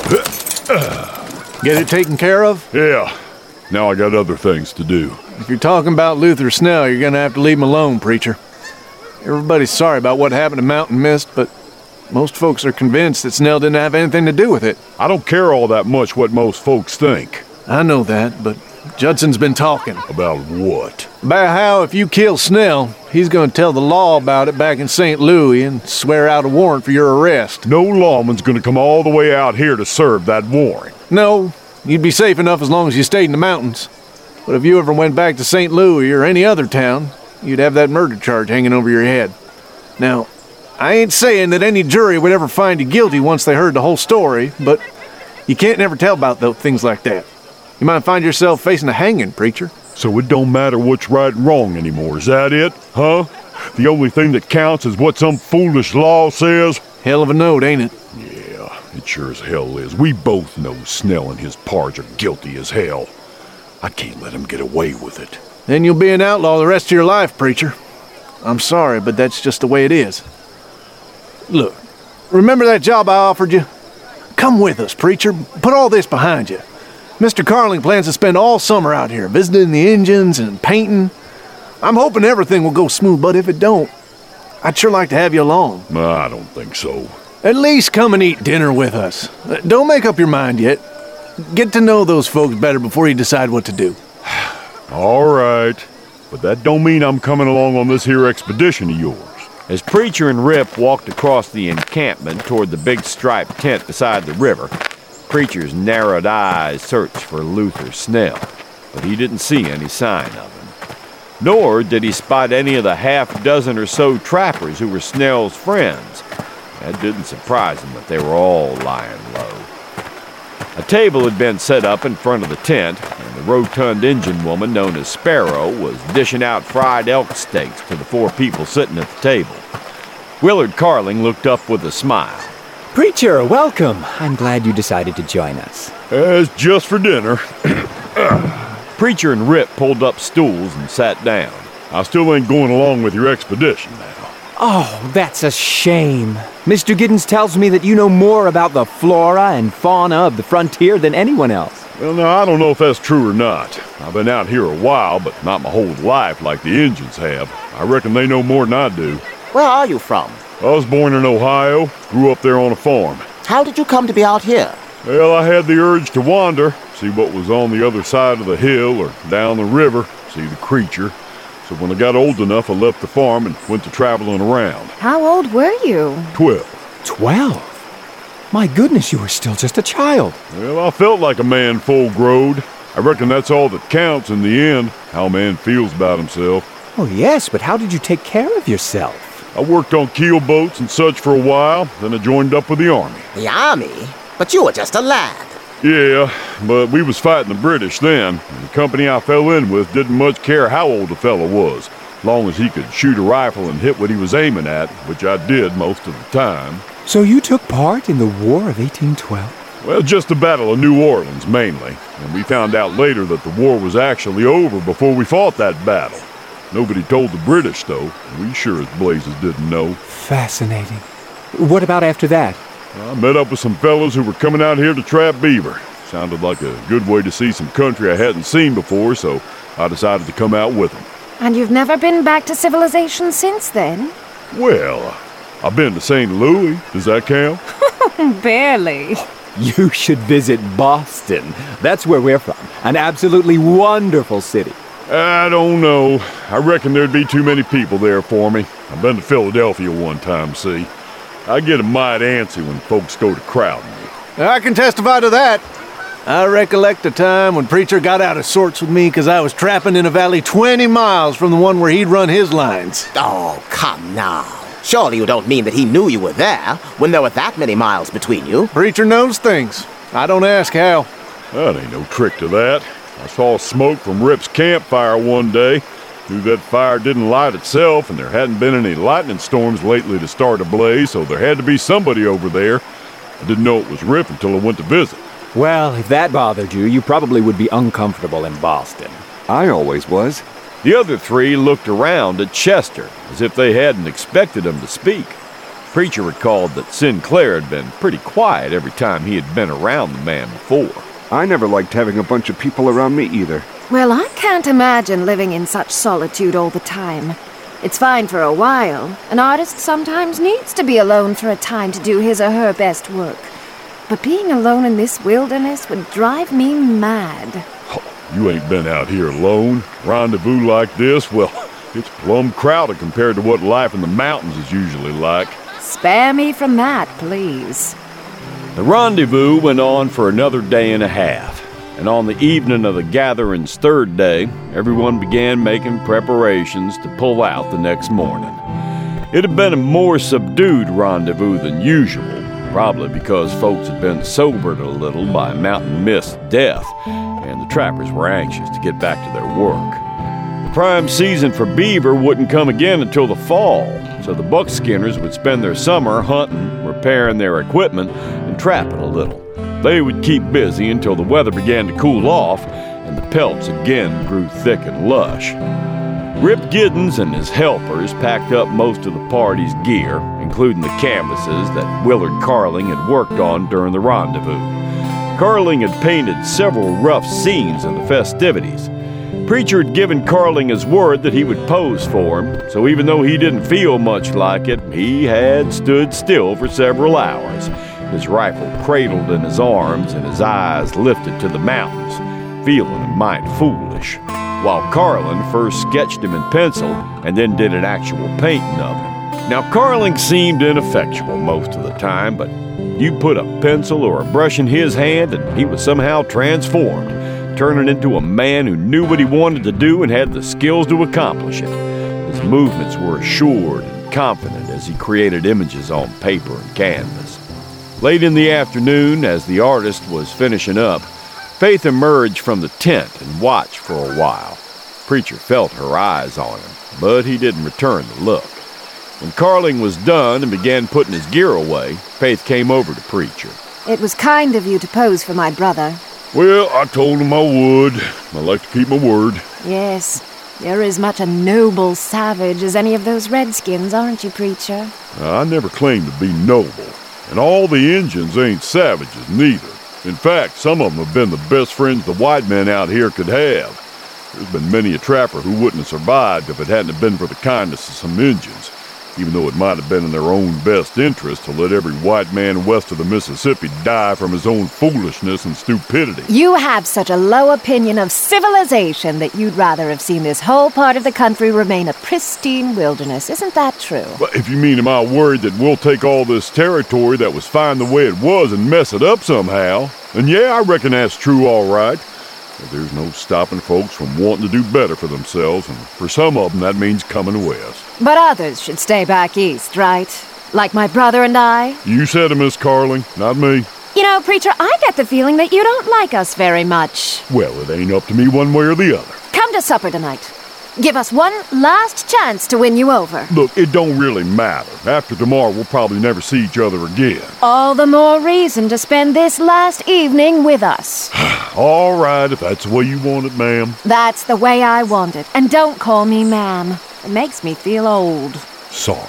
Get it taken care of? Yeah. Now I got other things to do. If you're talking about Luther Snell, you're gonna have to leave him alone, Preacher. Everybody's sorry about what happened to Mountain Mist, but most folks are convinced that Snell didn't have anything to do with it. I don't care all that much what most folks think. I know that, but Judson's been talking. About what? About how if you kill Snell, he's gonna tell the law about it back in St. Louis and swear out a warrant for your arrest. No lawman's gonna come all the way out here to serve that warrant. No, you'd be safe enough as long as you stayed in the mountains. But if you ever went back to St. Louis or any other town, you'd have that murder charge hanging over your head. Now, I ain't saying that any jury would ever find you guilty once they heard the whole story, but you can't never tell about things like that. You might find yourself facing a hanging, Preacher. So it don't matter what's right and wrong anymore, is that it? Huh? The only thing that counts is what some foolish law says? Hell of a note, ain't it? Yeah, it sure as hell is. We both know Snell and his pards are guilty as hell. I can't let him get away with it. Then you'll be an outlaw the rest of your life, Preacher. I'm sorry, but that's just the way it is. Look, remember that job I offered you? Come with us, Preacher. Put all this behind you. Mr. Carling plans to spend all summer out here, visiting the engines and painting. I'm hoping everything will go smooth, but if it don't, I'd sure like to have you along. I don't think so. At least come and eat dinner with us. Don't make up your mind yet. Get to know those folks better before you decide what to do. All right, but that don't mean I'm coming along on this here expedition of yours. As Preacher and Rip walked across the encampment toward the big striped tent beside the river, Preacher's narrowed eyes searched for Luther Snell, but he didn't see any sign of him. Nor did he spot any of the half-dozen or so trappers who were Snell's friends. That didn't surprise him that they were all lying low. A table had been set up in front of the tent, and the rotund engine woman known as Sparrow was dishing out fried elk steaks to the 4 people sitting at the table. Willard Carling looked up with a smile. Preacher, welcome. I'm glad you decided to join us. It's just for dinner. Preacher and Rip pulled up stools and sat down. I still ain't going along with your expedition now. Oh, that's a shame. Mr. Giddens tells me that you know more about the flora and fauna of the frontier than anyone else. Well, now, I don't know if that's true or not. I've been out here a while, but not my whole life like the Injuns have. I reckon they know more than I do. Where are you from? I was born in Ohio, grew up there on a farm. How did you come to be out here? Well, I had the urge to wander, see what was on the other side of the hill or down the river, see the creature. So when I got old enough, I left the farm and went to traveling around. How old were you? 12. 12? My goodness, you were still just a child. Well, I felt like a man full-growed. I reckon that's all that counts in the end, how a man feels about himself. Oh, yes, but how did you take care of yourself? I worked on keel boats and such for a while, then I joined up with the army. The army? But you were just a lad. Yeah, but we was fighting the British then, and the company I fell in with didn't much care how old a fella was, long as he could shoot a rifle and hit what he was aiming at, which I did most of the time. So you took part in the War of 1812? Well, just the Battle of New Orleans, mainly. And we found out later that the war was actually over before we fought that battle. Nobody told the British, though. We sure as blazes didn't know. Fascinating. What about after that? I met up with some fellas who were coming out here to trap beaver. Sounded like a good way to see some country I hadn't seen before, so I decided to come out with them. And you've never been back to civilization since then? Well, I've been to St. Louis. Does that count? Barely. You should visit Boston. That's where we're from. An absolutely wonderful city. I don't know. I reckon there'd be too many people there for me. I've been to Philadelphia one time, see. I get a mite antsy when folks go to crowding me. I can testify to that. I recollect a time when Preacher got out of sorts with me because I was trapping in a valley 20 miles from the one where he'd run his lines. Oh, come now. Surely you don't mean that he knew you were there when there were that many miles between you? Preacher knows things. I don't ask how. That ain't no trick to that. I saw smoke from Rip's campfire one day. Knew that fire didn't light itself, and there hadn't been any lightning storms lately to start a blaze, so there had to be somebody over there. I didn't know it was Rip until I went to visit. Well, if that bothered you, you probably would be uncomfortable in Boston. I always was. The other three looked around at Chester, as if they hadn't expected him to speak. Preacher recalled that Sinclair had been pretty quiet every time he had been around the man before. I never liked having a bunch of people around me either. Well, I can't imagine living in such solitude all the time. It's fine for a while. An artist sometimes needs to be alone for a time to do his or her best work. But being alone in this wilderness would drive me mad. You ain't been out here alone. Rendezvous like this, well, it's plumb crowded compared to what life in the mountains is usually like. Spare me from that, please. The rendezvous went on for another day and a half, and on the evening of the gathering's third day, everyone began making preparations to pull out the next morning. It had been a more subdued rendezvous than usual, probably because folks had been sobered a little by Mountain Mist's death, and the trappers were anxious to get back to their work. The prime season for beaver wouldn't come again until the fall, so the buckskinners would spend their summer hunting, repairing their equipment, and trapping a little. They would keep busy until the weather began to cool off and the pelts again grew thick and lush. Rip Giddens and his helpers packed up most of the party's gear, including the canvases that Willard Carling had worked on during the rendezvous. Carling had painted several rough scenes in the festivities. Preacher had given Carling his word that he would pose for him, so even though he didn't feel much like it, he had stood still for several hours, his rifle cradled in his arms and his eyes lifted to the mountains, feeling a mite foolish, while Carling first sketched him in pencil and then did an actual painting of him. Now, Carling seemed ineffectual most of the time, but you put a pencil or a brush in his hand and he was somehow transformed, turning into a man who knew what he wanted to do and had the skills to accomplish it. His movements were assured and confident as he created images on paper and canvas. Late in the afternoon, as the artist was finishing up, Faith emerged from the tent and watched for a while. Preacher felt her eyes on him, but he didn't return the look. When Carling was done and began putting his gear away, Faith came over to Preacher. It was kind of you to pose for my brother. Well, I told him I would. I like to keep my word. Yes, you're as much a noble savage as any of those redskins, aren't you, Preacher? I never claimed to be noble, and all the Injuns ain't savages neither. In fact, some of them have been the best friends the white men out here could have. There's been many a trapper who wouldn't have survived if it hadn't been for the kindness of some Injuns. even though it might have been in their own best interest to let every white man west of the Mississippi die from his own foolishness and stupidity. You have such a low opinion of civilization that you'd rather have seen this whole part of the country remain a pristine wilderness. Isn't that true? But if you mean, am I worried that we'll take all this territory that was fine the way it was and mess it up somehow? And yeah, I reckon that's true all right. But there's no stopping folks from wanting to do better for themselves, and for some of them that means coming west. But others should stay back east, right? Like my brother and I? You said it, Miss Carling, not me. You know, Preacher, I get the feeling that you don't like us very much. Well, it ain't up to me one way or the other. Come to supper tonight. Give us one last chance to win you over. Look, it don't really matter. After tomorrow, we'll probably never see each other again. All the more reason to spend this last evening with us. All right, if that's the way you want it, ma'am. That's the way I want it. And don't call me ma'am. It makes me feel old. Sorry.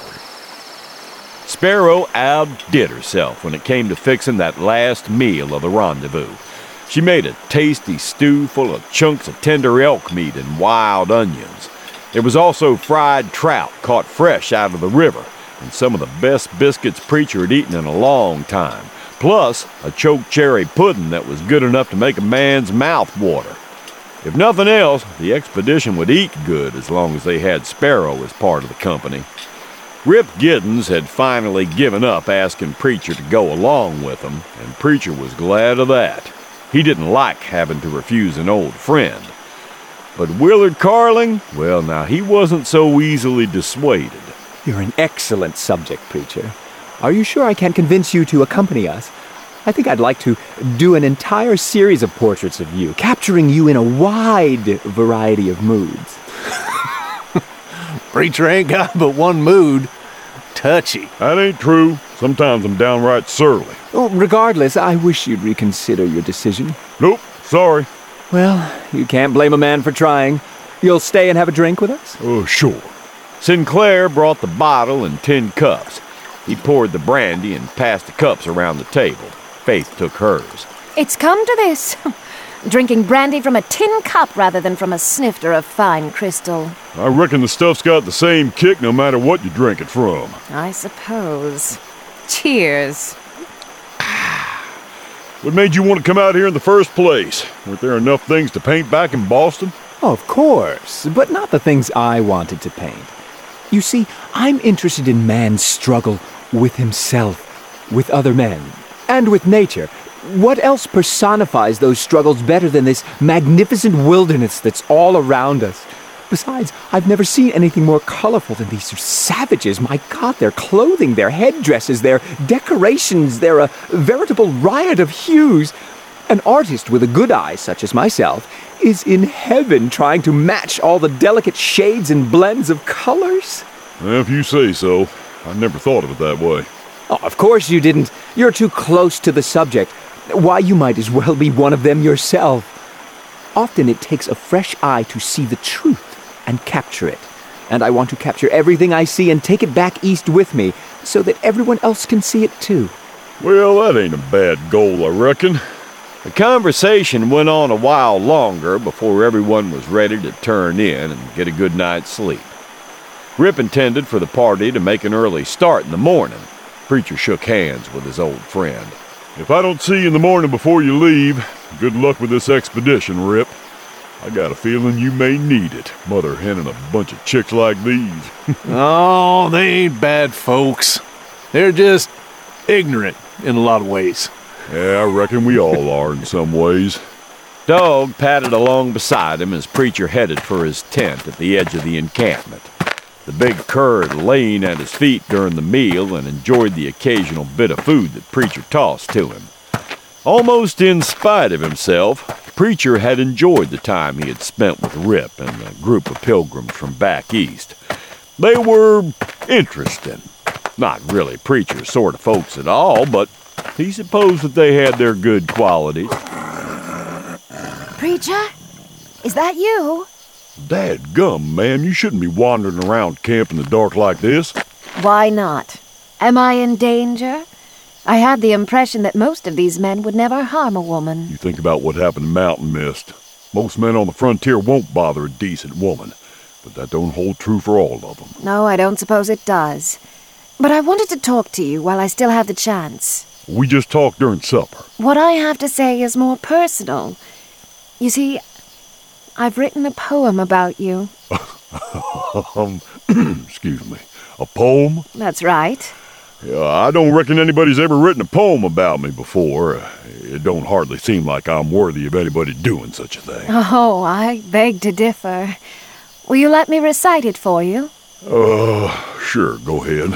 Sparrow outdid herself when it came to fixing that last meal of the rendezvous. She made a tasty stew full of chunks of tender elk meat and wild onions. There was also fried trout caught fresh out of the river, and some of the best biscuits Preacher had eaten in a long time, plus a choke cherry pudding that was good enough to make a man's mouth water. If nothing else, the expedition would eat good as long as they had Sparrow as part of the company. Rip Giddens had finally given up asking Preacher to go along with him, and Preacher was glad of that. He didn't like having to refuse an old friend. But Willard Carling, well, now, he wasn't so easily dissuaded. You're an excellent subject, Preacher. Are you sure I can't convince you to accompany us? I think I'd like to do an entire series of portraits of you, capturing you in a wide variety of moods. Preacher ain't got but one mood. Touchy. That ain't true. Sometimes I'm downright surly. Oh, regardless, I wish you'd reconsider your decision. Nope, sorry. Well, you can't blame a man for trying. You'll stay and have a drink with us? Oh, sure. Sinclair brought the bottle and tin cups. He poured the brandy and passed the cups around the table. Faith took hers. It's come to this. Drinking brandy from a tin cup rather than from a snifter of fine crystal. I reckon the stuff's got the same kick no matter what you drink it from. I suppose. Cheers. What made you want to come out here in the first place? Weren't there enough things to paint back in Boston? Oh, of course, but not the things I wanted to paint. You see, I'm interested in man's struggle with himself, with other men, and with nature. What else personifies those struggles better than this magnificent wilderness that's all around us? Besides, I've never seen anything more colorful than these savages. My God, their clothing, their headdresses, their decorations, they're a veritable riot of hues. An artist with a good eye, such as myself, is in heaven trying to match all the delicate shades and blends of colors. If you say so. I never thought of it that way. Oh, of course you didn't. You're too close to the subject. Why, you might as well be one of them yourself. Often it takes a fresh eye to see the truth and capture it. And I want to capture everything I see and take it back east with me, so that everyone else can see it too. Well, that ain't a bad goal, I reckon. The conversation went on a while longer before everyone was ready to turn in and get a good night's sleep. Rip intended for the party to make an early start in the morning. Preacher shook hands with his old friend. If I don't see you in the morning before you leave, good luck with this expedition, Rip. I got a feeling you may need it, mother henning a bunch of chicks like these. Oh, they ain't bad folks. They're just ignorant in a lot of ways. Yeah, I reckon we all are in some ways. Dog padded along beside him as Preacher headed for his tent at the edge of the encampment. The big cur had lain at his feet during the meal and enjoyed the occasional bit of food that Preacher tossed to him. Almost in spite of himself, Preacher had enjoyed the time he had spent with Rip and the group of pilgrims from back east. They were interesting. Not really Preacher's sort of folks at all, but he supposed that they had their good qualities. Preacher? Is that you? Dadgum, man, you shouldn't be wandering around camp in the dark like this. Why not? Am I in danger? I had the impression that most of these men would never harm a woman. You think about what happened in Mountain Mist. Most men on the frontier won't bother a decent woman. but that don't hold true for all of them. No, I don't suppose it does. But I wanted to talk to you while I still have the chance. We just talked during supper. What I have to say is more personal. You see, I've written a poem about you. Excuse me. A poem? That's right. Yeah, I don't reckon anybody's ever written a poem about me before. It don't hardly seem like I'm worthy of anybody doing such a thing. Oh, I beg to differ. Will you let me recite it for you? Sure, go ahead.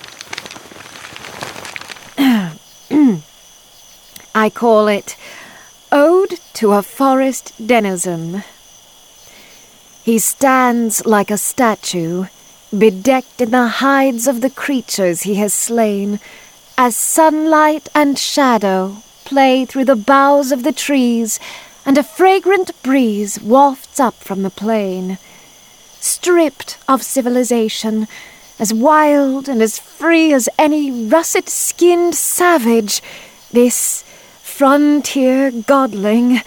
I call it Ode to a Forest Denizen. He stands like a statue, bedecked in the hides of the creatures he has slain, as sunlight and shadow play through the boughs of the trees, and a fragrant breeze wafts up from the plain. Stripped of civilization, as wild and as free as any russet-skinned savage, this frontier godling,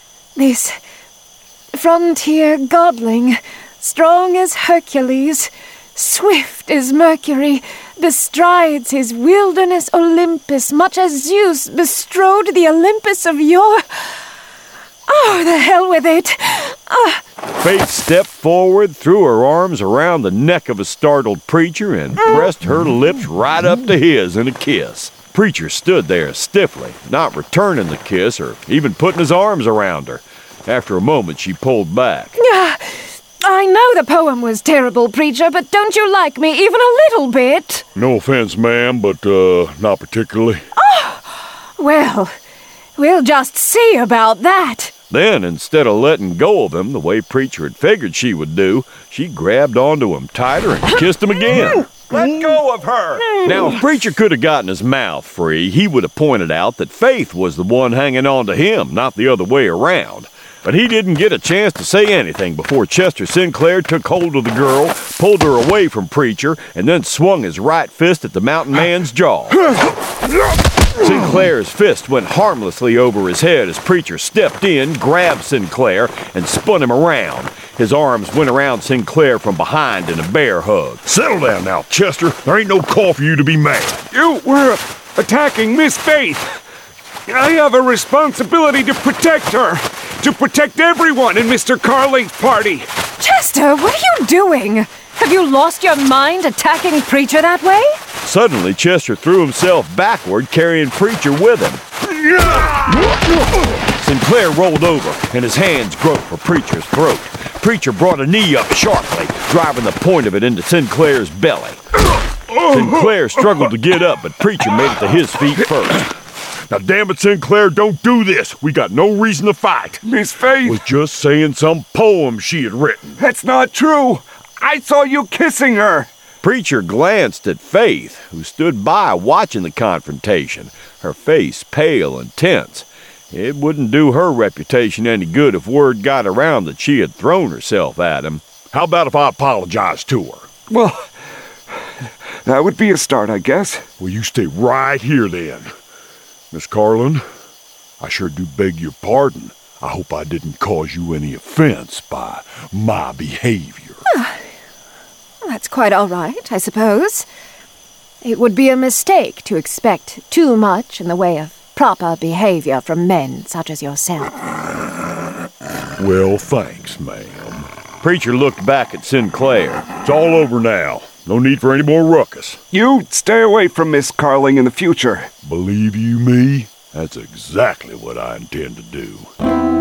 strong as Hercules, swift as Mercury, bestrides his wilderness Olympus, much as Zeus bestrode the Olympus of yore. Oh, the hell with it! Faith stepped forward, threw her arms around the neck of a startled preacher, and pressed her lips right up to his in a kiss. Preacher stood there stiffly, not returning the kiss or even putting his arms around her. After a moment, she pulled back. I know the poem was terrible, preacher, but don't you like me even a little bit? No offense, ma'am, but, not particularly. Well, we'll just see about that. Then, instead of letting go of him the way Preacher had figured she would do, she grabbed onto him tighter and kissed him again. Let go of her! Now, if Preacher could have gotten his mouth free, he would have pointed out that Faith was the one hanging on to him, not the other way around. But he didn't get a chance to say anything before Chester Sinclair took hold of the girl, pulled her away from Preacher, and then swung his right fist at the mountain man's jaw. Sinclair's fist went harmlessly over his head as Preacher stepped in, grabbed Sinclair, and spun him around. His arms went around Sinclair from behind in a bear hug. Settle down now, Chester. There ain't no call for you to be mad. You were attacking Miss Faith. I have a responsibility to protect her, to protect everyone in Mr. Carling's party. Chester, what are you doing? Have you lost your mind attacking Preacher that way? Suddenly, Chester threw himself backward, carrying Preacher with him. Sinclair rolled over, and his hands groped for Preacher's throat. Preacher brought a knee up sharply, driving the point of it into Sinclair's belly. Sinclair struggled to get up, but Preacher made it to his feet first. Now, damn it, Sinclair, don't do this. We got no reason to fight. Miss Faith was just saying some poem she had written. That's not true. I saw you kissing her. Preacher glanced at Faith, who stood by watching the confrontation, her face pale and tense. It wouldn't do her reputation any good if word got around that she had thrown herself at him. How about if I apologize to her? Well, that would be a start, I guess. Well, you stay right here then. Miss Carlin, I sure do beg your pardon. I hope I didn't cause you any offense by my behavior. That's quite all right, I suppose. It would be a mistake to expect too much in the way of proper behavior from men such as yourself. Well, thanks, ma'am. Preacher looked back at Sinclair. It's all over now. No need for any more ruckus. You stay away from Miss Carling in the future. Believe you me? That's exactly what I intend to do.